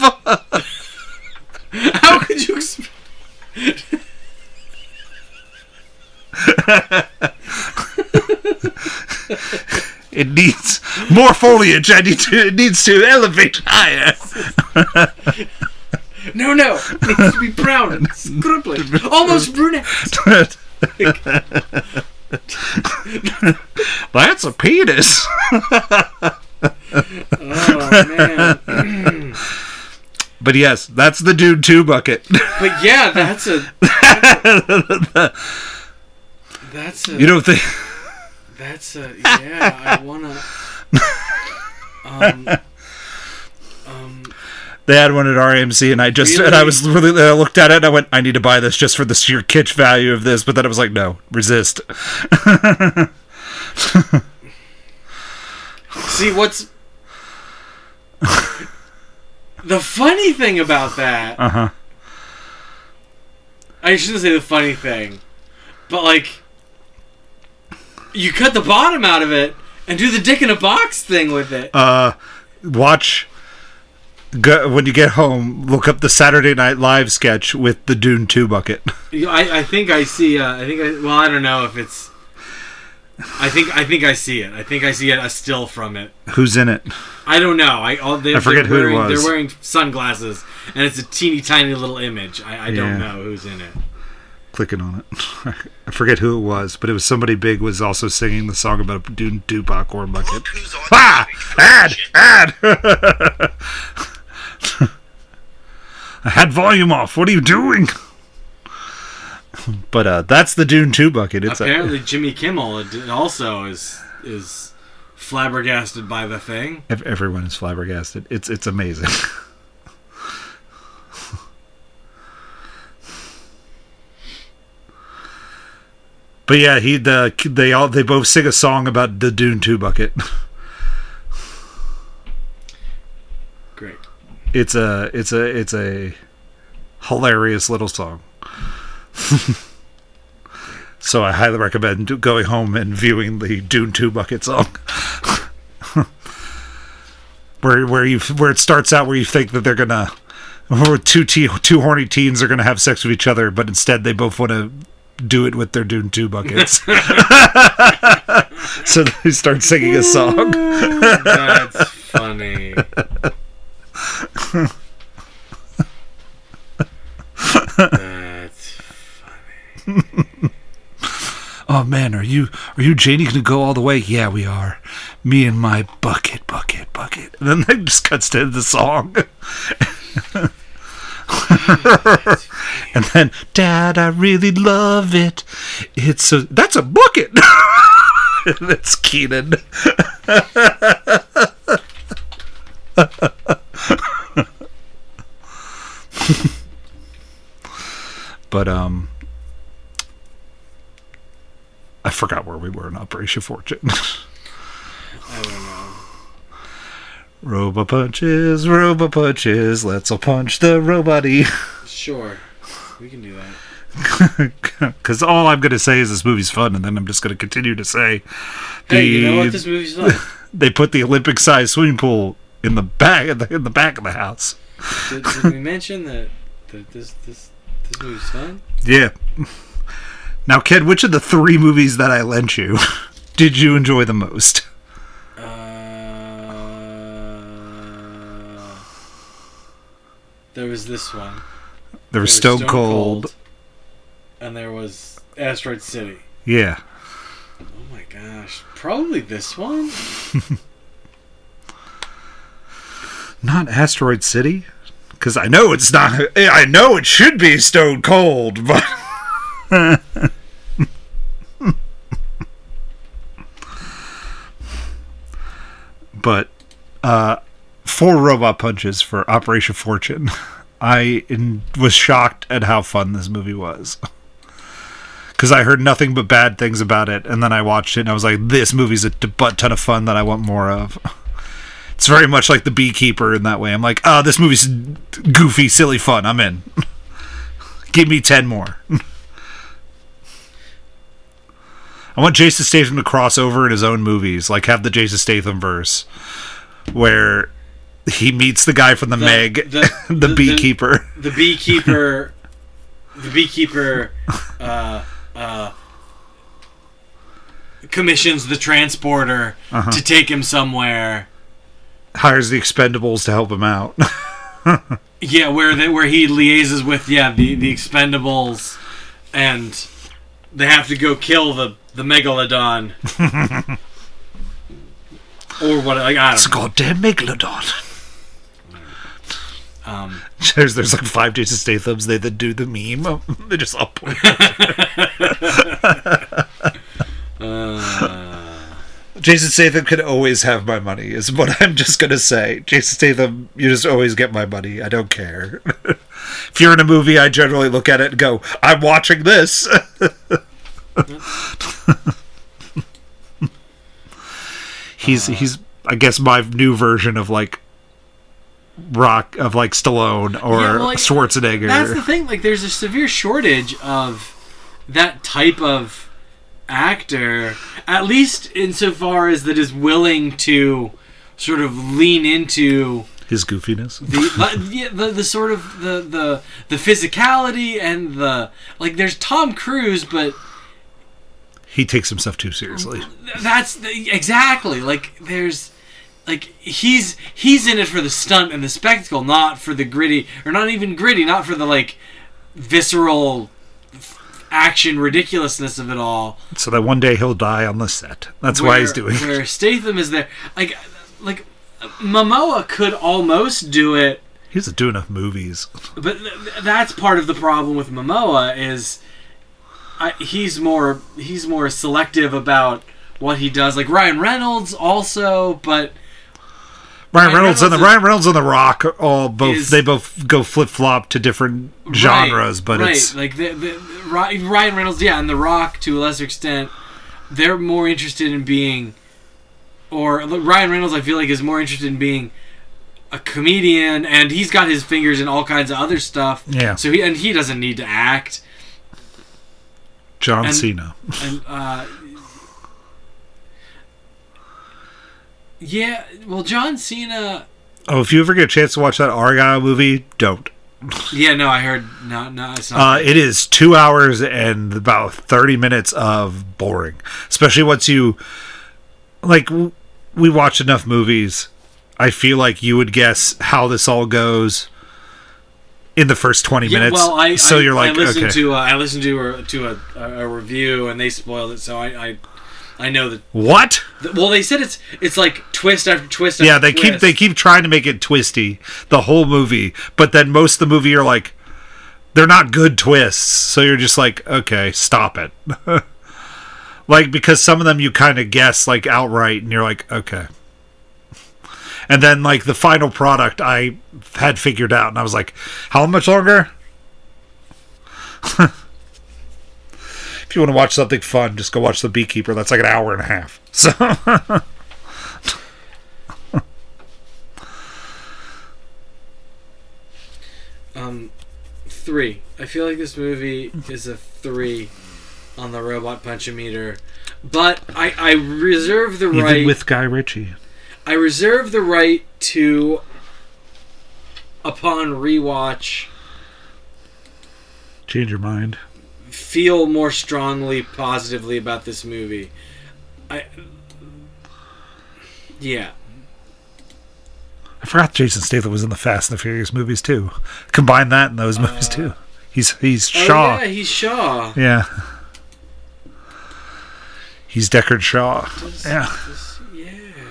[SPEAKER 2] How could you exp-
[SPEAKER 1] It needs more foliage. I need to, it needs to elevate higher.
[SPEAKER 2] No, no. It needs to be brown and scribbly. Almost brunette.
[SPEAKER 1] That's a penis.
[SPEAKER 2] Oh, man.
[SPEAKER 1] But yes, that's the Dune two bucket.
[SPEAKER 2] But yeah, that's a... That's a...
[SPEAKER 1] You don't think...
[SPEAKER 2] That's a... Yeah, I wanna... Um... Um...
[SPEAKER 1] They had one at R M C, and I just
[SPEAKER 2] Really?
[SPEAKER 1] and I was really I looked at it and I went, I need to buy this just for the sheer kitsch value of this. But then I was like, no, resist.
[SPEAKER 2] See, what's the funny thing about that?
[SPEAKER 1] Uh huh.
[SPEAKER 2] I shouldn't say the funny thing, but like, you cut the bottom out of it and do the dick in a box thing with it.
[SPEAKER 1] Uh, watch. Go, when you get home, look up the Saturday Night Live sketch with the Dune two bucket.
[SPEAKER 2] I, I think I see. Uh, I think. I, well, I don't know if it's. I think. I think I see it. I think I see it, a still from it.
[SPEAKER 1] Who's in it?
[SPEAKER 2] I don't know. I. All, they,
[SPEAKER 1] I forget who
[SPEAKER 2] wearing,
[SPEAKER 1] it was.
[SPEAKER 2] They're wearing sunglasses, and it's a teeny tiny little image. I, I
[SPEAKER 1] Yeah.
[SPEAKER 2] don't know who's in it.
[SPEAKER 1] Clicking on it. I forget who it was, but it was somebody big was also singing the song about a Dune two popcorn bucket. Ah! Ad! Ad! I had volume off. What are you doing? But uh, that's the Dune two bucket. It's
[SPEAKER 2] Apparently,
[SPEAKER 1] a,
[SPEAKER 2] Jimmy Kimmel also is is flabbergasted by the thing.
[SPEAKER 1] everyone is flabbergasted. It's it's amazing. But yeah, he the they all they both sing a song about the Dune two bucket.
[SPEAKER 2] Great.
[SPEAKER 1] It's a it's a it's a hilarious little song. So I highly recommend going home and viewing the Dune two bucket song. where where you where it starts out where you think that they're gonna or two te- two horny teens are gonna have sex with each other, but instead they both want to do it with their Dune two buckets. So they start singing a song.
[SPEAKER 2] That's funny. That's funny.
[SPEAKER 1] Oh man, are you are you Janie gonna go all the way? Yeah, we are. Me and my bucket, bucket, bucket. And then they just cuts to the song. And then, Dad, I really love it. It's a that's a bucket. That's Keenan. But um I forgot where we were in Operation Fortune.
[SPEAKER 2] I don't know.
[SPEAKER 1] Robo punches, robo punches, let's all punch the robot-y.
[SPEAKER 2] Sure. We can do that.
[SPEAKER 1] Because all I'm going to say is this movie's fun, and then I'm just going to continue to say...
[SPEAKER 2] Hey,
[SPEAKER 1] the,
[SPEAKER 2] you know what? This movie's fun.
[SPEAKER 1] They put the Olympic-sized swimming pool in the back in the, in the back of the house.
[SPEAKER 2] Did, did we mention that, that this, this, this movie's fun?
[SPEAKER 1] Yeah. Now, Ken, which of the three movies that I lent you did you enjoy the most?
[SPEAKER 2] Uh, there was this one.
[SPEAKER 1] There was
[SPEAKER 2] There
[SPEAKER 1] Stone,
[SPEAKER 2] Stone
[SPEAKER 1] Cold.
[SPEAKER 2] Cold. And there was Asteroid City.
[SPEAKER 1] Yeah.
[SPEAKER 2] Oh my gosh. Probably this one?
[SPEAKER 1] Not Asteroid City? Because I know it's not... I know it should be Stone Cold, but... But uh, four robot punches for Operation Fortune. I in, was shocked at how fun this movie was. Because I heard nothing but bad things about it, and then I watched it, and I was like, this movie's a butt ton of fun that I want more of. It's It's very much like The Beekeeper in that way. I'm like, oh, this movie's goofy, silly fun. I'm in. Give me ten more. I want Jason Statham to cross over in his own movies, like have the Jason Statham verse, where he meets the guy from the, the Meg,
[SPEAKER 2] the,
[SPEAKER 1] the, the beekeeper.
[SPEAKER 2] The, the beekeeper, the beekeeper, uh, uh, commissions the transporter uh-huh. to take him somewhere.
[SPEAKER 1] Hires the Expendables to help him out.
[SPEAKER 2] Yeah, where they, where he liaises with yeah the, the Expendables, and they have to go kill the, the Megalodon, or what? Like, I don't
[SPEAKER 1] it's
[SPEAKER 2] know.
[SPEAKER 1] goddamn Megalodon.
[SPEAKER 2] Um,
[SPEAKER 1] there's there's like five Jason Stathams. They that do the meme. They just all point. uh, Jason Statham could always have my money, is what I'm just going to say. Jason Statham, you just always get my money. I don't care. If you're in a movie, I generally look at it and go, I'm watching this. he's, uh, he's, I guess, my new version of, like, Rock, of, like, Stallone or yeah, well, like, Schwarzenegger.
[SPEAKER 2] That's the thing. Like, there's a severe shortage of that type of actor, at least insofar as that is willing to sort of lean into
[SPEAKER 1] his goofiness,
[SPEAKER 2] the the, the, the sort of the, the the physicality and the like. There's Tom Cruise, but
[SPEAKER 1] he takes himself too seriously.
[SPEAKER 2] That's the, exactly like there's like he's he's in it for the stunt and the spectacle, not for the gritty, or not even gritty, not for the like visceral action ridiculousness of it all.
[SPEAKER 1] So that one day he'll die on the set. That's
[SPEAKER 2] where,
[SPEAKER 1] why he's doing it.
[SPEAKER 2] Where Statham is there. Like, like Momoa could almost do it.
[SPEAKER 1] He doesn't do enough movies.
[SPEAKER 2] But th- that's part of the problem with Momoa is I, he's more he's more selective about what he does. Like Ryan Reynolds also, but
[SPEAKER 1] Ryan, Ryan Reynolds, Reynolds and the is, Ryan Reynolds and The Rock all both is, they both go flip flop to different genres,
[SPEAKER 2] right,
[SPEAKER 1] but
[SPEAKER 2] right.
[SPEAKER 1] it's
[SPEAKER 2] like the, the Ryan Reynolds, yeah, and The Rock to a lesser extent, they're more interested in being, or Ryan Reynolds, I feel like is more interested in being a comedian, and he's got his fingers in all kinds of other stuff.
[SPEAKER 1] Yeah.
[SPEAKER 2] So he and he doesn't need to act.
[SPEAKER 1] John
[SPEAKER 2] and,
[SPEAKER 1] Cena.
[SPEAKER 2] And uh, yeah, well, John Cena.
[SPEAKER 1] Oh, if you ever get a chance to watch that Argyle movie, don't.
[SPEAKER 2] Yeah, no, I heard. No, no, it's not.
[SPEAKER 1] Uh, it is two hours and about thirty minutes of boring, especially once you like. We watch enough movies. I feel like you would guess how this all goes in the first twenty
[SPEAKER 2] yeah,
[SPEAKER 1] minutes.
[SPEAKER 2] Well, I,
[SPEAKER 1] so
[SPEAKER 2] I,
[SPEAKER 1] you're like,
[SPEAKER 2] I listened
[SPEAKER 1] okay.
[SPEAKER 2] to uh, I listened to a, to a, a review and they spoiled it, so I I, I know that.
[SPEAKER 1] What?
[SPEAKER 2] The, well, they said it's it's like twist after twist. After
[SPEAKER 1] yeah, they
[SPEAKER 2] twist.
[SPEAKER 1] keep they keep trying to make it twisty the whole movie, but then most of the movie are like, they're not good twists. So you're just like, okay, stop it. Like, because some of them you kind of guess like outright, and you're like, okay. And then, like, the final product I had figured out, and I was like, how much longer? If you want to watch something fun, just go watch The Beekeeper. That's like an hour and a half. So,
[SPEAKER 2] um, three. I feel like this movie is a three on the Robot Punch-O-Meter, but I, I reserve the right...
[SPEAKER 1] Even with Guy Ritchie.
[SPEAKER 2] I reserve the right to, upon rewatch,
[SPEAKER 1] change your mind,
[SPEAKER 2] feel more strongly, positively about this movie. I, yeah.
[SPEAKER 1] I forgot Jason Statham was in the Fast and the Furious movies too. Combine that in those movies uh, too. He's he's Shaw.
[SPEAKER 2] Oh yeah, he's Shaw.
[SPEAKER 1] Yeah. He's Deckard Shaw.
[SPEAKER 2] Does,
[SPEAKER 1] yeah.
[SPEAKER 2] Does, yeah.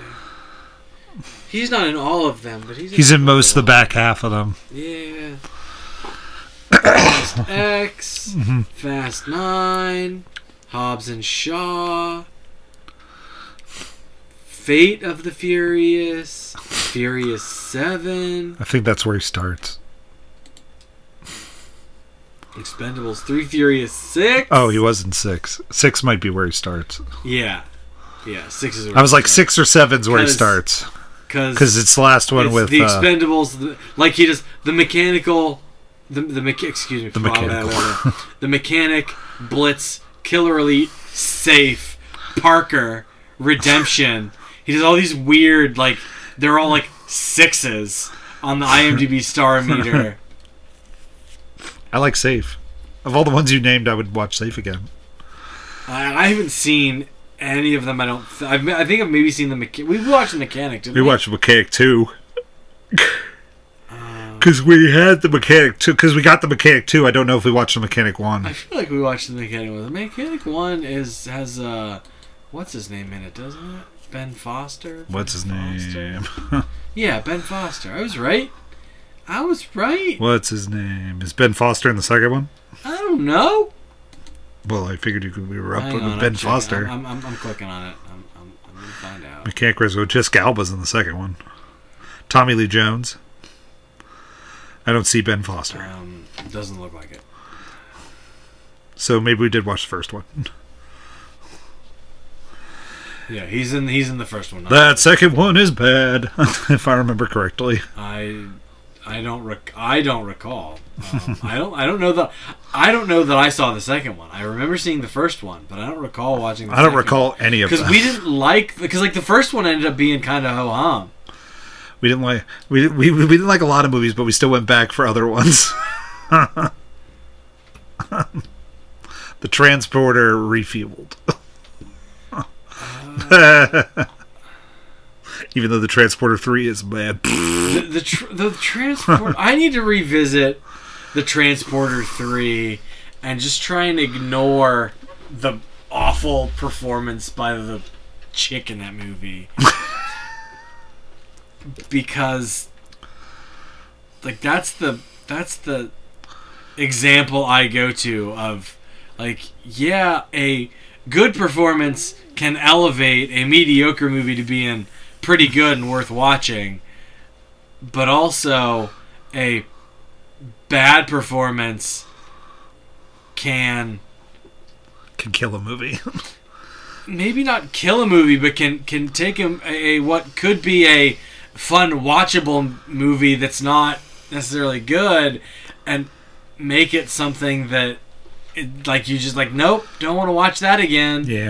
[SPEAKER 2] He's not in all of them, but he's in,
[SPEAKER 1] he's in most of the back half of them.
[SPEAKER 2] Yeah. Fast X, mm-hmm. Fast Nine, Hobbs and Shaw, Fate of the Furious, Furious Seven.
[SPEAKER 1] I think that's where he starts.
[SPEAKER 2] Expendables three, Furious Six.
[SPEAKER 1] Oh, he was in six. Six might be where he starts.
[SPEAKER 2] Yeah, yeah. Six is. Where
[SPEAKER 1] I was like starts. Six or seven's where he starts. Because it's the last one
[SPEAKER 2] it's
[SPEAKER 1] with
[SPEAKER 2] the
[SPEAKER 1] uh,
[SPEAKER 2] Expendables. The, like he does the mechanical, the the mecha- excuse me,
[SPEAKER 1] The mechanical.
[SPEAKER 2] the mechanic, Blitz, Killer Elite, Safe, Parker, Redemption. He does all these weird, like they're all like sixes on the IMDb star meter.
[SPEAKER 1] I like Safe. Of all the ones you named, I would watch Safe again.
[SPEAKER 2] I, I haven't seen any of them. I don't. Th- I've, I think I've maybe seen the mechanic. We watched the mechanic. Didn't
[SPEAKER 1] We
[SPEAKER 2] we?
[SPEAKER 1] watched Mechanic two. Because we had the Mechanic two. Because we got the Mechanic two. I don't know if we watched the Mechanic one.
[SPEAKER 2] I feel like we watched the mechanic one. The mechanic one is has uh, what's his name in it, doesn't it? Ben Foster.
[SPEAKER 1] What's his
[SPEAKER 2] Ben Foster?
[SPEAKER 1] name?
[SPEAKER 2] Yeah, Ben Foster. I was right. I was right.
[SPEAKER 1] What's his name? Is Ben Foster in the second one?
[SPEAKER 2] I don't know.
[SPEAKER 1] Well, I figured you could, we were up
[SPEAKER 2] Hang
[SPEAKER 1] with
[SPEAKER 2] on, I'm
[SPEAKER 1] Ben
[SPEAKER 2] checking.
[SPEAKER 1] Foster.
[SPEAKER 2] I'm, I'm, I'm clicking on it. I'm, I'm, I'm gonna find out.
[SPEAKER 1] Mechanic Rizzo. Jessica Alba's in the second one. Tommy Lee Jones. I don't see Ben Foster.
[SPEAKER 2] Um, doesn't look like it.
[SPEAKER 1] So maybe we did watch the first one.
[SPEAKER 2] Yeah, he's in. He's in the first one.
[SPEAKER 1] That second one is bad, if I remember correctly.
[SPEAKER 2] I, I don't. Rec- I don't recall. Um, I don't. I don't know that. I don't know that I saw the second one. I remember seeing the first one, but I don't recall watching. The
[SPEAKER 1] I don't
[SPEAKER 2] second
[SPEAKER 1] recall
[SPEAKER 2] one.
[SPEAKER 1] any of them.
[SPEAKER 2] Because we didn't like. Because like the first one ended up being kind of ho hum.
[SPEAKER 1] We didn't like we, we we didn't like a lot of movies, but we still went back for other ones. The Transporter refueled. Uh, Even though the Transporter three is bad.
[SPEAKER 2] the the, tr- the transport. I need to revisit the Transporter three and just try and ignore the awful performance by the chick in that movie. Because like that's the that's the example I go to of like yeah, a good performance can elevate a mediocre movie to being pretty good and worth watching, but also a bad performance can
[SPEAKER 1] Can kill a movie.
[SPEAKER 2] maybe not kill a movie, but can can take a, a what could be a fun watchable movie that's not necessarily good and make it something that it, like you just like nope, don't want to watch that again.
[SPEAKER 1] Yeah.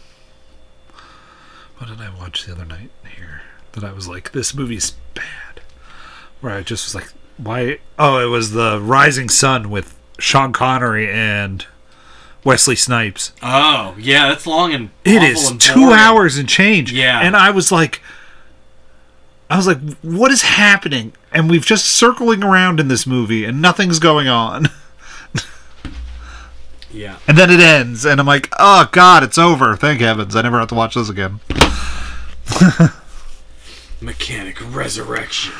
[SPEAKER 1] What did I watch the other night here that I was like, this movie's bad? Where I just was like, why? Oh, it was The Rising Sun with Sean Connery and Wesley Snipes.
[SPEAKER 2] Oh yeah, that's long and
[SPEAKER 1] It
[SPEAKER 2] awful
[SPEAKER 1] is
[SPEAKER 2] and
[SPEAKER 1] two
[SPEAKER 2] boring.
[SPEAKER 1] hours and change.
[SPEAKER 2] Yeah.
[SPEAKER 1] And I was like, I was like, what is happening? And we've just circling around in this movie and nothing's going on.
[SPEAKER 2] Yeah.
[SPEAKER 1] And then it ends, and I'm like, oh god, it's over. Thank heavens. I never have to watch this again.
[SPEAKER 2] Mechanic Resurrection.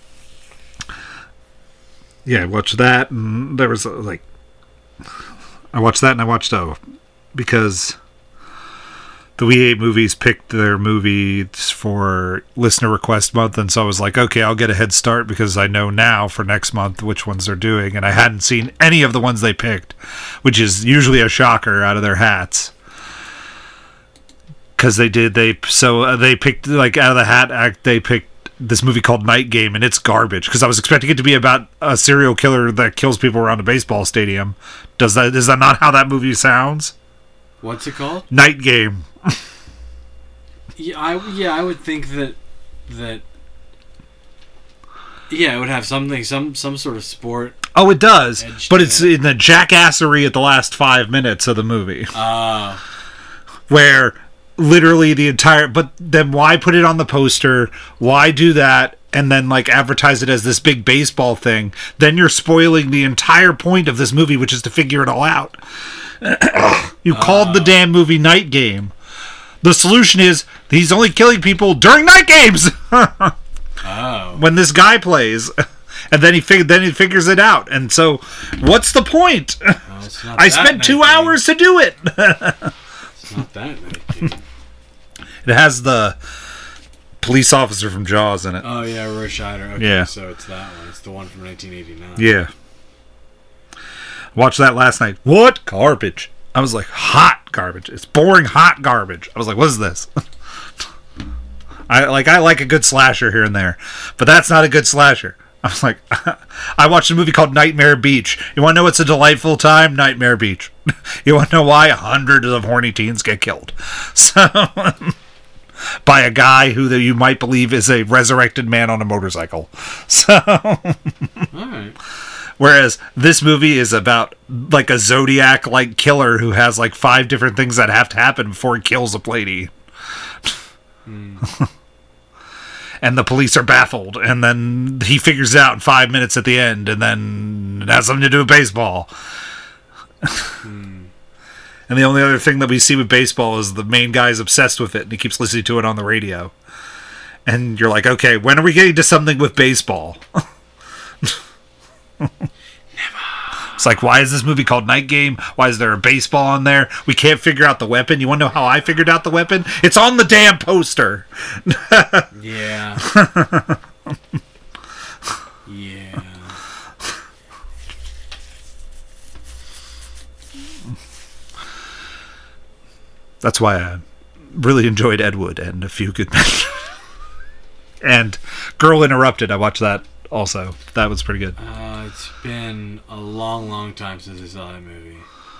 [SPEAKER 1] Yeah, I watched that, and there was uh, like, I watched that, and I watched oh, because the We Hate Movies picked their movies for listener request month, and so I was like, okay, I'll get a head start because I know now for next month which ones they're doing, and I hadn't seen any of the ones they picked, which is usually a shocker out of their hats. Because they did, they so uh, they picked like out of the hat act. They picked this movie called Night Game, and it's garbage. Because I was expecting it to be about a serial killer that kills people around a baseball stadium. Does that is that not how that movie sounds?
[SPEAKER 2] What's it called?
[SPEAKER 1] Night Game.
[SPEAKER 2] Yeah, I yeah I would think that that yeah it would have something some some sort of sport.
[SPEAKER 1] Oh, it does,
[SPEAKER 2] Edge
[SPEAKER 1] but
[SPEAKER 2] to
[SPEAKER 1] it's
[SPEAKER 2] it.
[SPEAKER 1] in the jackassery at the last five minutes of the movie,
[SPEAKER 2] Uh
[SPEAKER 1] where literally the entire. But then why put it on the poster? Why do that? And then like advertise it as this big baseball thing? Then you're spoiling the entire point of this movie, which is to figure it all out. You called the damn movie Night Game. The solution is he's only killing people during night games.
[SPEAKER 2] oh.
[SPEAKER 1] When this guy plays, and then he fig- then he figures it out. And so, what's the point?
[SPEAKER 2] Well, it's not
[SPEAKER 1] I
[SPEAKER 2] that
[SPEAKER 1] spent two
[SPEAKER 2] Night Game.
[SPEAKER 1] hours to do it.
[SPEAKER 2] It's not that Night Game.
[SPEAKER 1] It has the police officer from Jaws in it.
[SPEAKER 2] Oh yeah, Roy Scheider. Okay,
[SPEAKER 1] Yeah.
[SPEAKER 2] so it's that one. It's the one from nineteen eighty-nine.
[SPEAKER 1] Yeah. Watched that last night. What garbage? I was like, hot garbage. It's boring, hot garbage. I was like, what is this? I like I like a good slasher here and there, but that's not a good slasher. I was like, I watched a movie called Nightmare Beach. You want to know what's a delightful time? Nightmare Beach. You want to know why? Hundreds of horny teens get killed. So, by a guy who you might believe is a resurrected man on a motorcycle. So,
[SPEAKER 2] All right.
[SPEAKER 1] Whereas this movie is about like a Zodiac-like killer who has like five different things that have to happen before he kills a lady. Mm. And the police are baffled, and then he figures it out in five minutes at the end, and then it has something to do with baseball. Mm. And the only other thing that we see with baseball is the main guy is obsessed with it, and he keeps listening to it on the radio. And you're like, okay, when are we getting to something with baseball? Never. It's like, why is this movie called Night Game? Why is there a baseball on there? We can't figure out the weapon. You want to know how I figured out the weapon? It's on the damn poster.
[SPEAKER 2] Yeah. Yeah.
[SPEAKER 1] That's why I really enjoyed Ed Wood and A Few Good Men. And Girl Interrupted, I watched that also. That was pretty good.
[SPEAKER 2] Uh, it's been a long, long time since I saw that movie.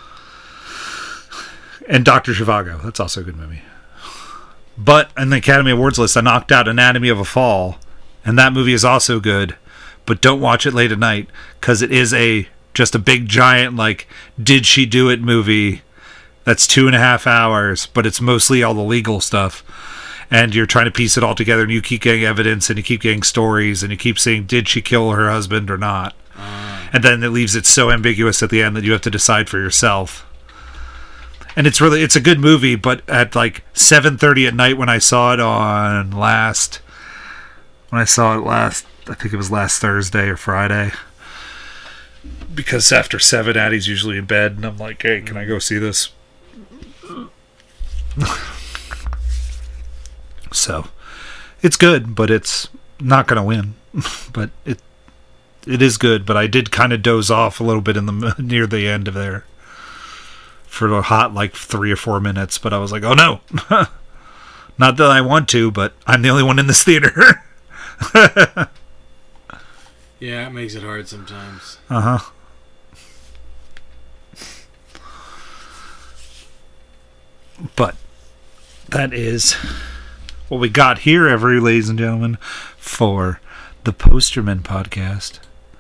[SPEAKER 1] And Doctor Zhivago, that's also a good movie. But in the Academy Awards list, I knocked out Anatomy of a Fall, and that movie is also good. But don't watch it late at night, because it is a just a big giant like did she do it movie. That's two and a half hours, but it's mostly all the legal stuff. And you're trying to piece it all together, and you keep getting evidence, and you keep getting stories, and you keep saying, did she kill her husband or not? Uh. And then it leaves it so ambiguous at the end that you have to decide for yourself. And it's really, it's a good movie, but at like seven thirty at night when I saw it on last, when I saw it last, I think it was last Thursday or Friday. Because after seven, Addie's usually in bed, and I'm like, hey, can I go see this? So, it's good, but it's not going to win. But it it is good. But I did kind of doze off a little bit in the near the end of there for a hot like three or four minutes. But I was like, oh no, not that I want to, but I'm the only one in this theater.
[SPEAKER 2] Yeah, it makes it hard sometimes.
[SPEAKER 1] Uh huh. But that is what we got here, every ladies and gentlemen, for the Posterman podcast.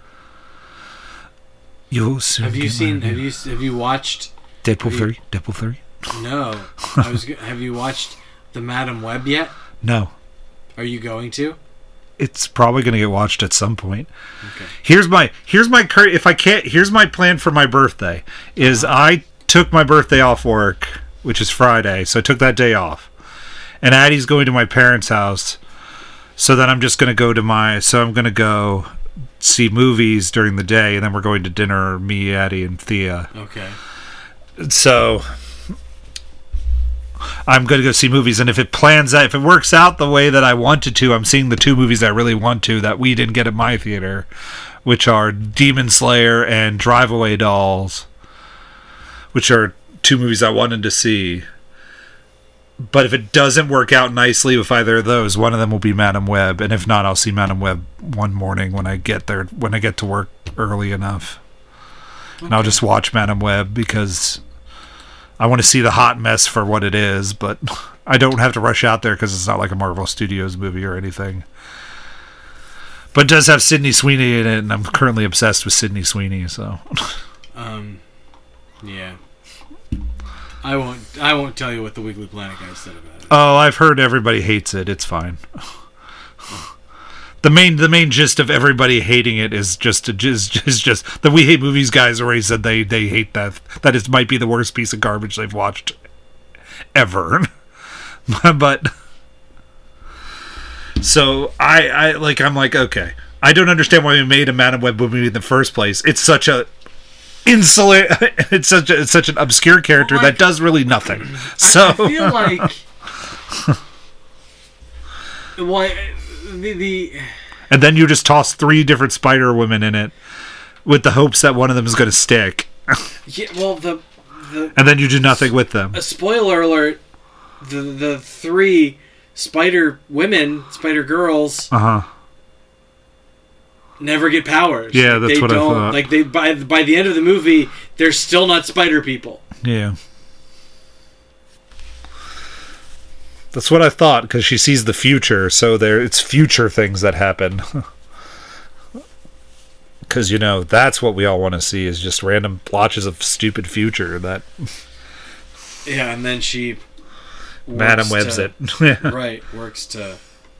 [SPEAKER 1] You'll soon
[SPEAKER 2] have you seen? Have you have you watched
[SPEAKER 1] Deadpool
[SPEAKER 2] you,
[SPEAKER 1] three? Deadpool three?
[SPEAKER 2] No. I was. Have you watched the Madam Web yet?
[SPEAKER 1] No.
[SPEAKER 2] Are you going to?
[SPEAKER 1] It's probably going to get watched at some point.
[SPEAKER 2] Okay.
[SPEAKER 1] Here's my here's my cur- if I can't here's my plan for my birthday is uh-huh. I took my birthday off work, which is Friday, so I took that day off. And Addie's going to my parents' house, so then I'm just going to go to my... So I'm going to go see movies during the day, and then we're going to dinner, me, Addie, and Thea.
[SPEAKER 2] Okay.
[SPEAKER 1] So I'm going to go see movies, and if it plans out, if it works out the way that I wanted to, I'm seeing the two movies I really want to that we didn't get at my theater, which are Demon Slayer and Drive Away Dolls, which are two movies I wanted to see. But if it doesn't work out nicely with either of those, one of them will be Madam Web, and if not, I'll see Madam Web one morning when I get there, when I get to work early enough. Okay. And I'll just watch Madam Web because I want to see the hot mess for what it is, but I don't have to rush out there because it's not like a Marvel Studios movie or anything. But it does have Sydney Sweeney in it, and I'm currently obsessed with Sydney Sweeney, so...
[SPEAKER 2] Um, yeah. I won't. I won't tell you what the Weekly Planet guy said about it.
[SPEAKER 1] Oh, I've heard everybody hates it. It's fine. the main the main gist of everybody hating it is just is, is just the We Hate Movies guys already said they they hate that that it might be the worst piece of garbage they've watched ever. But so I I like I'm like okay, I don't understand why we made a Madam Web movie in the first place. It's such a insular it's such a, it's such an obscure character well, like, that does really nothing. So
[SPEAKER 2] I, I feel like well, the, the
[SPEAKER 1] and then you just toss three different Spider Women in it with the hopes that one of them is going to stick.
[SPEAKER 2] Yeah, well the, the
[SPEAKER 1] and then you do nothing with them.
[SPEAKER 2] A spoiler alert: the the three Spider Women, Spider Girls,
[SPEAKER 1] Uh huh.
[SPEAKER 2] never get powers.
[SPEAKER 1] Yeah,
[SPEAKER 2] Like,
[SPEAKER 1] that's
[SPEAKER 2] they
[SPEAKER 1] what I
[SPEAKER 2] don't,
[SPEAKER 1] thought.
[SPEAKER 2] Like they by by the end of the movie, they're still not Spider people.
[SPEAKER 1] Yeah. That's what I thought, because she sees the future, so there it's future things that happen. Because, you know, that's what we all want to see, is just random blotches of stupid future that
[SPEAKER 2] Yeah, and then she
[SPEAKER 1] Madam
[SPEAKER 2] works
[SPEAKER 1] Webs
[SPEAKER 2] to-
[SPEAKER 1] it.
[SPEAKER 2] right, works to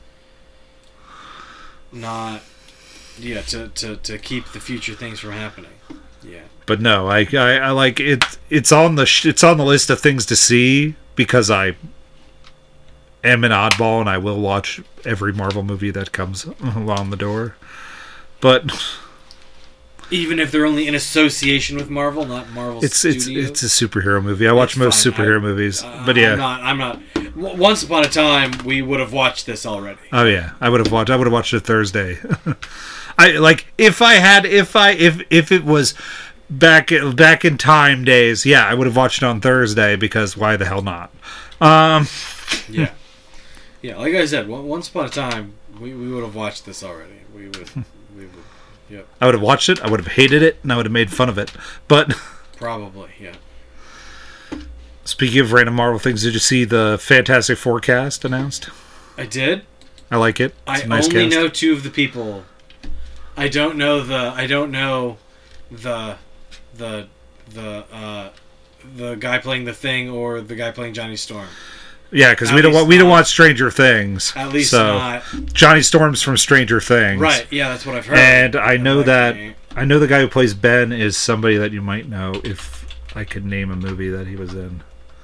[SPEAKER 2] not yeah, to, to, to keep the future things from happening. Yeah.
[SPEAKER 1] But no, I, I, I like it. It's on the sh- it's on the list of things to see, because I am an oddball and I will watch every Marvel movie that comes along the door. But
[SPEAKER 2] Even if they're only in association with Marvel, not Marvel
[SPEAKER 1] it's it's
[SPEAKER 2] Studios.
[SPEAKER 1] it's a superhero movie. I watch
[SPEAKER 2] It's
[SPEAKER 1] most
[SPEAKER 2] fine.
[SPEAKER 1] superhero
[SPEAKER 2] I-
[SPEAKER 1] movies,
[SPEAKER 2] Uh,
[SPEAKER 1] but yeah.
[SPEAKER 2] I'm not. I'm not. w- Once upon a time, we would have watched this already.
[SPEAKER 1] Oh yeah, I would have watched. I would have watched it Thursday. I like if I had if I if if it was back back in time days. Yeah, I would have watched it on Thursday, because why the hell not? Um,
[SPEAKER 2] Yeah. Yeah. Like I said, on- once upon a time, we, we would have watched this already. We would. We would. Yep.
[SPEAKER 1] I would have watched it. I would have hated it, and I would have made fun of it. But
[SPEAKER 2] Probably. Yeah.
[SPEAKER 1] speaking of random Marvel things, did you see the Fantastic Four cast announced?
[SPEAKER 2] I did.
[SPEAKER 1] I like it.
[SPEAKER 2] I
[SPEAKER 1] It's a nice
[SPEAKER 2] only
[SPEAKER 1] cast.
[SPEAKER 2] know two of the people. I don't know the. I don't know the the the uh, the guy playing the Thing or the guy playing Johnny Storm.
[SPEAKER 1] Yeah, because
[SPEAKER 2] At
[SPEAKER 1] we don't
[SPEAKER 2] least
[SPEAKER 1] want we don't
[SPEAKER 2] not-
[SPEAKER 1] watch Stranger Things.
[SPEAKER 2] At least
[SPEAKER 1] so
[SPEAKER 2] not.
[SPEAKER 1] Johnny Storm's from Stranger Things,
[SPEAKER 2] Right. Yeah, that's what I've heard.
[SPEAKER 1] And I know
[SPEAKER 2] like,
[SPEAKER 1] that
[SPEAKER 2] eh,
[SPEAKER 1] I know the guy who plays Ben is somebody that you might know if I could name a movie that he was in.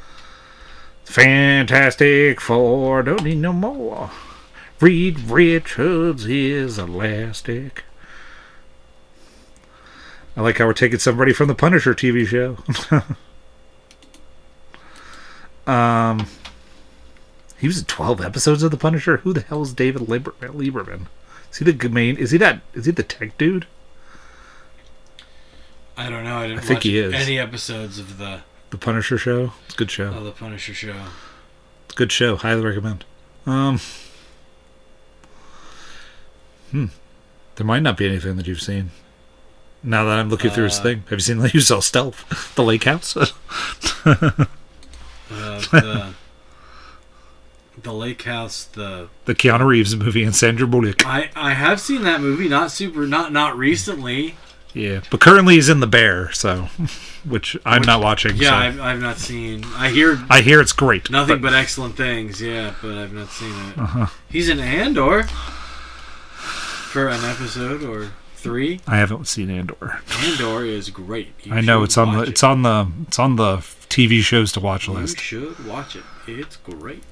[SPEAKER 1] Fantastic Four, don't need no more. Reed Richards is elastic. I like how we're taking somebody from the Punisher T V show. um, he was in twelve episodes of the Punisher. Who the hell is David Lieber- Lieberman? Is he the main? Is he that? Is he the tech dude?
[SPEAKER 2] I don't know. I didn't
[SPEAKER 1] I think
[SPEAKER 2] watch
[SPEAKER 1] he is.
[SPEAKER 2] any episodes of the
[SPEAKER 1] The Punisher show. It's a good show.
[SPEAKER 2] of the Punisher show.
[SPEAKER 1] It's a good show. Highly recommend. Um, hmm. There might not be anything that you've seen. Now that I'm looking through his
[SPEAKER 2] Uh,
[SPEAKER 1] thing, have you seen You Sell Stealth? The Lake House?
[SPEAKER 2] Uh, the the Lake House. The
[SPEAKER 1] The Keanu Reeves movie and Sandra Bullock.
[SPEAKER 2] I I have seen that movie. Not super. Not not recently.
[SPEAKER 1] Yeah, but currently he's in The Bear, so which I'm
[SPEAKER 2] Which-
[SPEAKER 1] not watching.
[SPEAKER 2] Yeah,
[SPEAKER 1] so.
[SPEAKER 2] I've, I've not seen. I hear
[SPEAKER 1] I hear it's great.
[SPEAKER 2] nothing but, excellent things. Yeah, but I've not seen it.
[SPEAKER 1] Uh-huh.
[SPEAKER 2] He's in Andor for an episode or three.
[SPEAKER 1] I haven't seen Andor.
[SPEAKER 2] Andor is great. You
[SPEAKER 1] I know
[SPEAKER 2] should
[SPEAKER 1] it's on the
[SPEAKER 2] watch
[SPEAKER 1] it's
[SPEAKER 2] it.
[SPEAKER 1] on the it's on the T V shows to watch
[SPEAKER 2] You
[SPEAKER 1] list.
[SPEAKER 2] should watch it. It's great.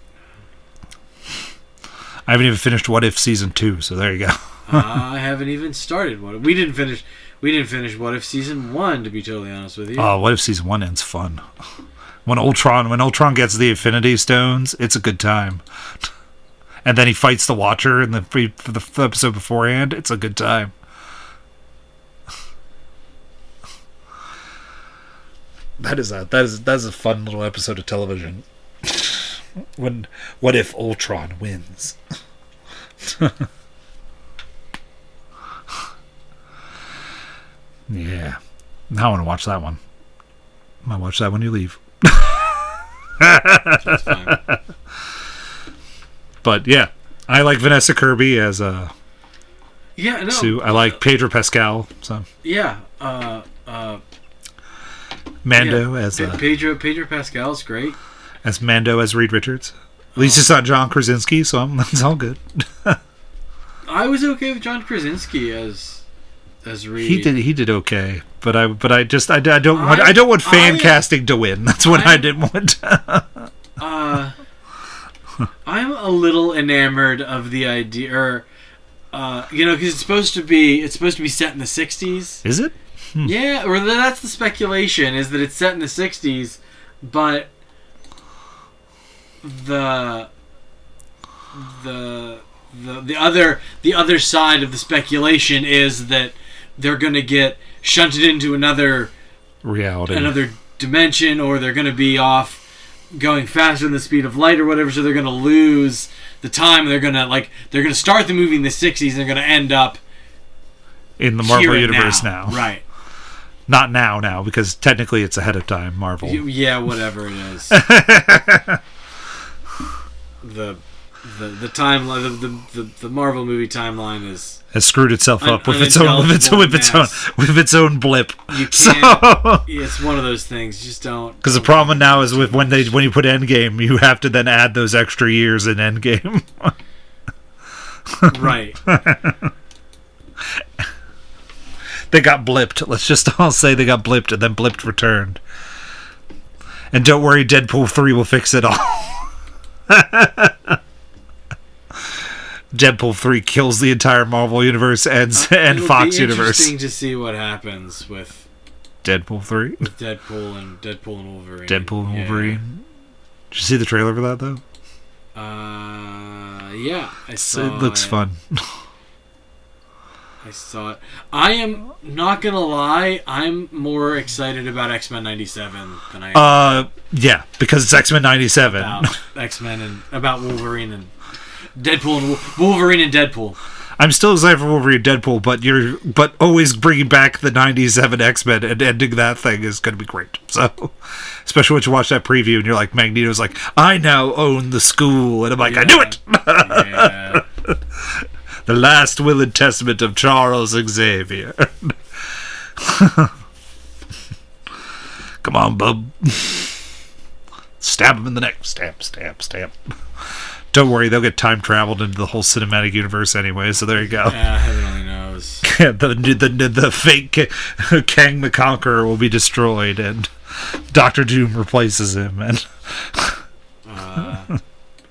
[SPEAKER 1] I haven't even finished What If season two, so there you go.
[SPEAKER 2] I haven't even started What If. We didn't finish. We didn't finish What If season one. To be totally honest with you.
[SPEAKER 1] Oh, What If season one ends fun. When Ultron when Ultron gets the Infinity Stones, it's a good time. And then he fights the Watcher in the pre- for the episode beforehand. It's a good time. That is a that is that is a fun little episode of television. When what if Ultron wins? Yeah, now I want to watch that one. I might watch that when you leave.
[SPEAKER 2] That's fine.
[SPEAKER 1] But yeah, I like Vanessa Kirby as a
[SPEAKER 2] Yeah, no.
[SPEAKER 1] Sue. I like Pedro Pascal, so
[SPEAKER 2] Yeah. Uh. Uh.
[SPEAKER 1] Mando
[SPEAKER 2] yeah.
[SPEAKER 1] as
[SPEAKER 2] Pe-
[SPEAKER 1] uh,
[SPEAKER 2] Pedro Pedro Pascal's great.
[SPEAKER 1] as Mando as Reed Richards. At least it's not John Krasinski, so I'm, that's all good.
[SPEAKER 2] I was okay with John Krasinski as as Reed.
[SPEAKER 1] He did he did okay, but I but I just I, I don't want
[SPEAKER 2] I-
[SPEAKER 1] I don't want fan
[SPEAKER 2] I-
[SPEAKER 1] casting to win. That's what I,
[SPEAKER 2] I-
[SPEAKER 1] didn't want.
[SPEAKER 2] Uh, I'm a little enamored of the idea, or uh, you know, because it's supposed to be it's supposed to be set in the sixties.
[SPEAKER 1] Is it?
[SPEAKER 2] Yeah, or that's the speculation, is that it's set in the sixties, but the the the the other the other side of the speculation is that they're going to get shunted into another
[SPEAKER 1] Reality.
[SPEAKER 2] another dimension, or they're going to be off going faster than the speed of light or whatever, so they're going to lose the time they're gonna like they're gonna start the movie in the sixties and they're gonna end up
[SPEAKER 1] in the Marvel
[SPEAKER 2] here
[SPEAKER 1] universe
[SPEAKER 2] now.
[SPEAKER 1] now.
[SPEAKER 2] Right.
[SPEAKER 1] Not now, now, because technically it's ahead of time, Marvel.
[SPEAKER 2] Yeah, whatever it is. the the the timeline, the, the the the Marvel movie timeline is
[SPEAKER 1] has screwed itself up
[SPEAKER 2] un-
[SPEAKER 1] with its own with its with its own with its own blip.
[SPEAKER 2] You can't.
[SPEAKER 1] So,
[SPEAKER 2] It's one of those things. Just don't.
[SPEAKER 1] Because the problem now is with when they when you put Endgame, you have to then add those extra years in Endgame.
[SPEAKER 2] Right.
[SPEAKER 1] They got blipped. Let's just all say they got blipped and then blipped returned. And don't worry, Deadpool three will fix it all. Deadpool three kills the entire Marvel universe and,
[SPEAKER 2] Uh,
[SPEAKER 1] and
[SPEAKER 2] it'll
[SPEAKER 1] Fox
[SPEAKER 2] be
[SPEAKER 1] universe.
[SPEAKER 2] Interesting to see what happens with
[SPEAKER 1] Deadpool three?
[SPEAKER 2] with Deadpool and Deadpool and Wolverine.
[SPEAKER 1] Deadpool and
[SPEAKER 2] Yeah.
[SPEAKER 1] Wolverine. Did you see the trailer for that, though?
[SPEAKER 2] Uh, yeah, I
[SPEAKER 1] So
[SPEAKER 2] saw
[SPEAKER 1] it looks
[SPEAKER 2] it.
[SPEAKER 1] fun.
[SPEAKER 2] I saw it. I am not gonna lie. I'm more excited about X-Men ninety-seven than I am
[SPEAKER 1] Uh, yeah, because it's X-Men ninety-seven.
[SPEAKER 2] about X-Men and about Wolverine and Deadpool and Wo- Wolverine and Deadpool.
[SPEAKER 1] I'm still excited for Wolverine and Deadpool, but you're but always bringing back the ninety-seven X-Men and ending that thing is going to be great. So, especially when you watch that preview and you're like, Magneto's like, I now own the school, and I'm like,
[SPEAKER 2] Yeah.
[SPEAKER 1] I knew it.
[SPEAKER 2] Yeah.
[SPEAKER 1] The last will and testament of Charles Xavier. Come on, bub. Stab him in the neck. Stab, stab, stab. Don't worry, they'll get time traveled into the whole cinematic universe anyway, so there you go.
[SPEAKER 2] Yeah, heaven only knows.
[SPEAKER 1] the, the, the, the fake K- Kang the Conqueror will be destroyed, and Doctor Doom replaces him, and
[SPEAKER 2] Uh,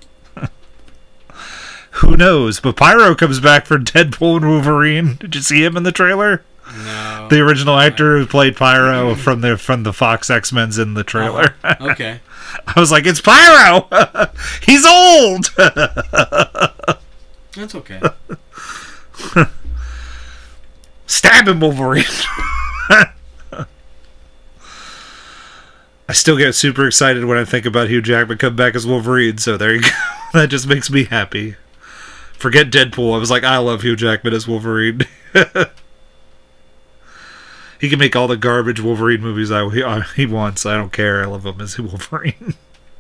[SPEAKER 1] who knows? But Pyro comes back for Deadpool and Wolverine. Did you see him in the trailer?
[SPEAKER 2] no.
[SPEAKER 1] The original actor who played Pyro from the from the Fox X-Men's in the trailer.
[SPEAKER 2] Oh, okay.
[SPEAKER 1] I was like, it's Pyro! He's old!
[SPEAKER 2] That's okay.
[SPEAKER 1] Stab him, Wolverine! I still get super excited when I think about Hugh Jackman coming back as Wolverine, so there you go. That just makes me happy. Forget Deadpool. I was like, I love Hugh Jackman as Wolverine. He can make all the garbage Wolverine movies I, he, uh, he wants. I don't care. I love him as Wolverine.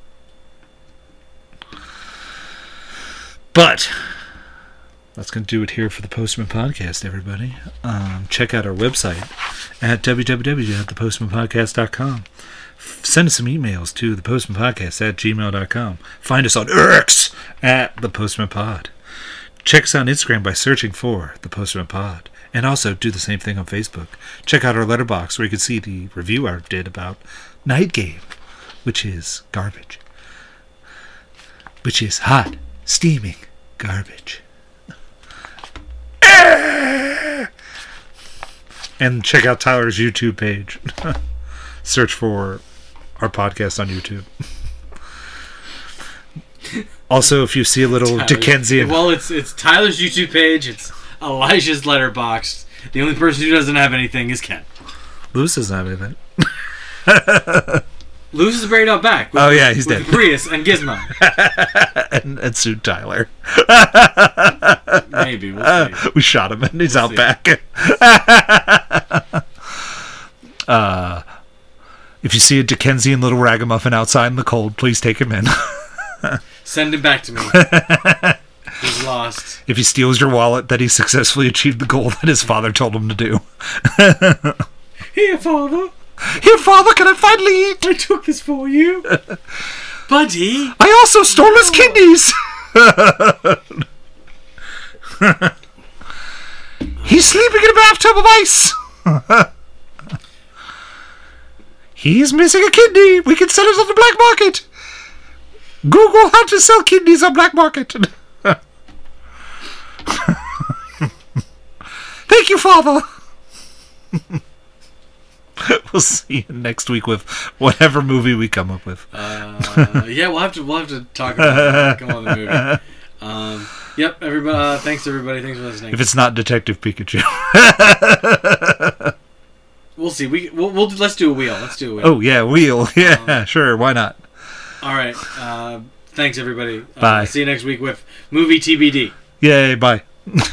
[SPEAKER 1] But that's going to do it here for the Postman Podcast, everybody. Um, check out our website at w w w dot the postman podcast dot com. Send us some emails to thepostmanpodcast at gmail dot com. Find us on X at The Postman Pod. Check us out on Instagram by searching for The Postman Pod. And also do the same thing on Facebook. Check out our letterbox where you can see the review I did about Night Game, which is garbage. Which is hot, steaming garbage. And check out Tyler's YouTube page. Search for our podcast on YouTube. Also, if you see a little
[SPEAKER 2] Tyler's-
[SPEAKER 1] Dickensian...
[SPEAKER 2] Well, it's it's Tyler's YouTube page. It's Elijah's letterbox. The only person who doesn't have anything is Ken.
[SPEAKER 1] Lewis doesn't have anything.
[SPEAKER 2] Lewis is buried out back. With,
[SPEAKER 1] Oh, yeah, he's
[SPEAKER 2] with
[SPEAKER 1] dead.
[SPEAKER 2] Prius and Gizmo.
[SPEAKER 1] and, and sued Tyler.
[SPEAKER 2] Maybe. We'll see.
[SPEAKER 1] We shot him and he's
[SPEAKER 2] We'll
[SPEAKER 1] out
[SPEAKER 2] see.
[SPEAKER 1] back. uh, if you see a Dickensian little ragamuffin outside in the cold, please take him in.
[SPEAKER 2] Send him back to me. He's lost.
[SPEAKER 1] If he steals your wallet, that he successfully achieved the goal that his father told him to do.
[SPEAKER 2] Here, father.
[SPEAKER 1] Here, father, can I finally eat?
[SPEAKER 2] I took this for you. Buddy.
[SPEAKER 1] I also stole his kidneys. He's sleeping in a bathtub of ice. He's missing a kidney. We can sell it on the black market. Google how to sell kidneys on black market. Thank you, Father. We'll see you next week with whatever movie we come up with.
[SPEAKER 2] Uh, yeah, we'll have to we'll have to talk about come on the movie. Um, yep, everybody. Uh, thanks everybody. Thanks for listening.
[SPEAKER 1] If it's not Detective Pikachu.
[SPEAKER 2] We'll see. We we'll, we'll let's do a wheel. Let's do a wheel.
[SPEAKER 1] Oh yeah, wheel. Yeah, sure. Why not?
[SPEAKER 2] All right. Uh, thanks everybody. Uh,
[SPEAKER 1] Bye.
[SPEAKER 2] See you next week with movie T B D.
[SPEAKER 1] Yay! Bye.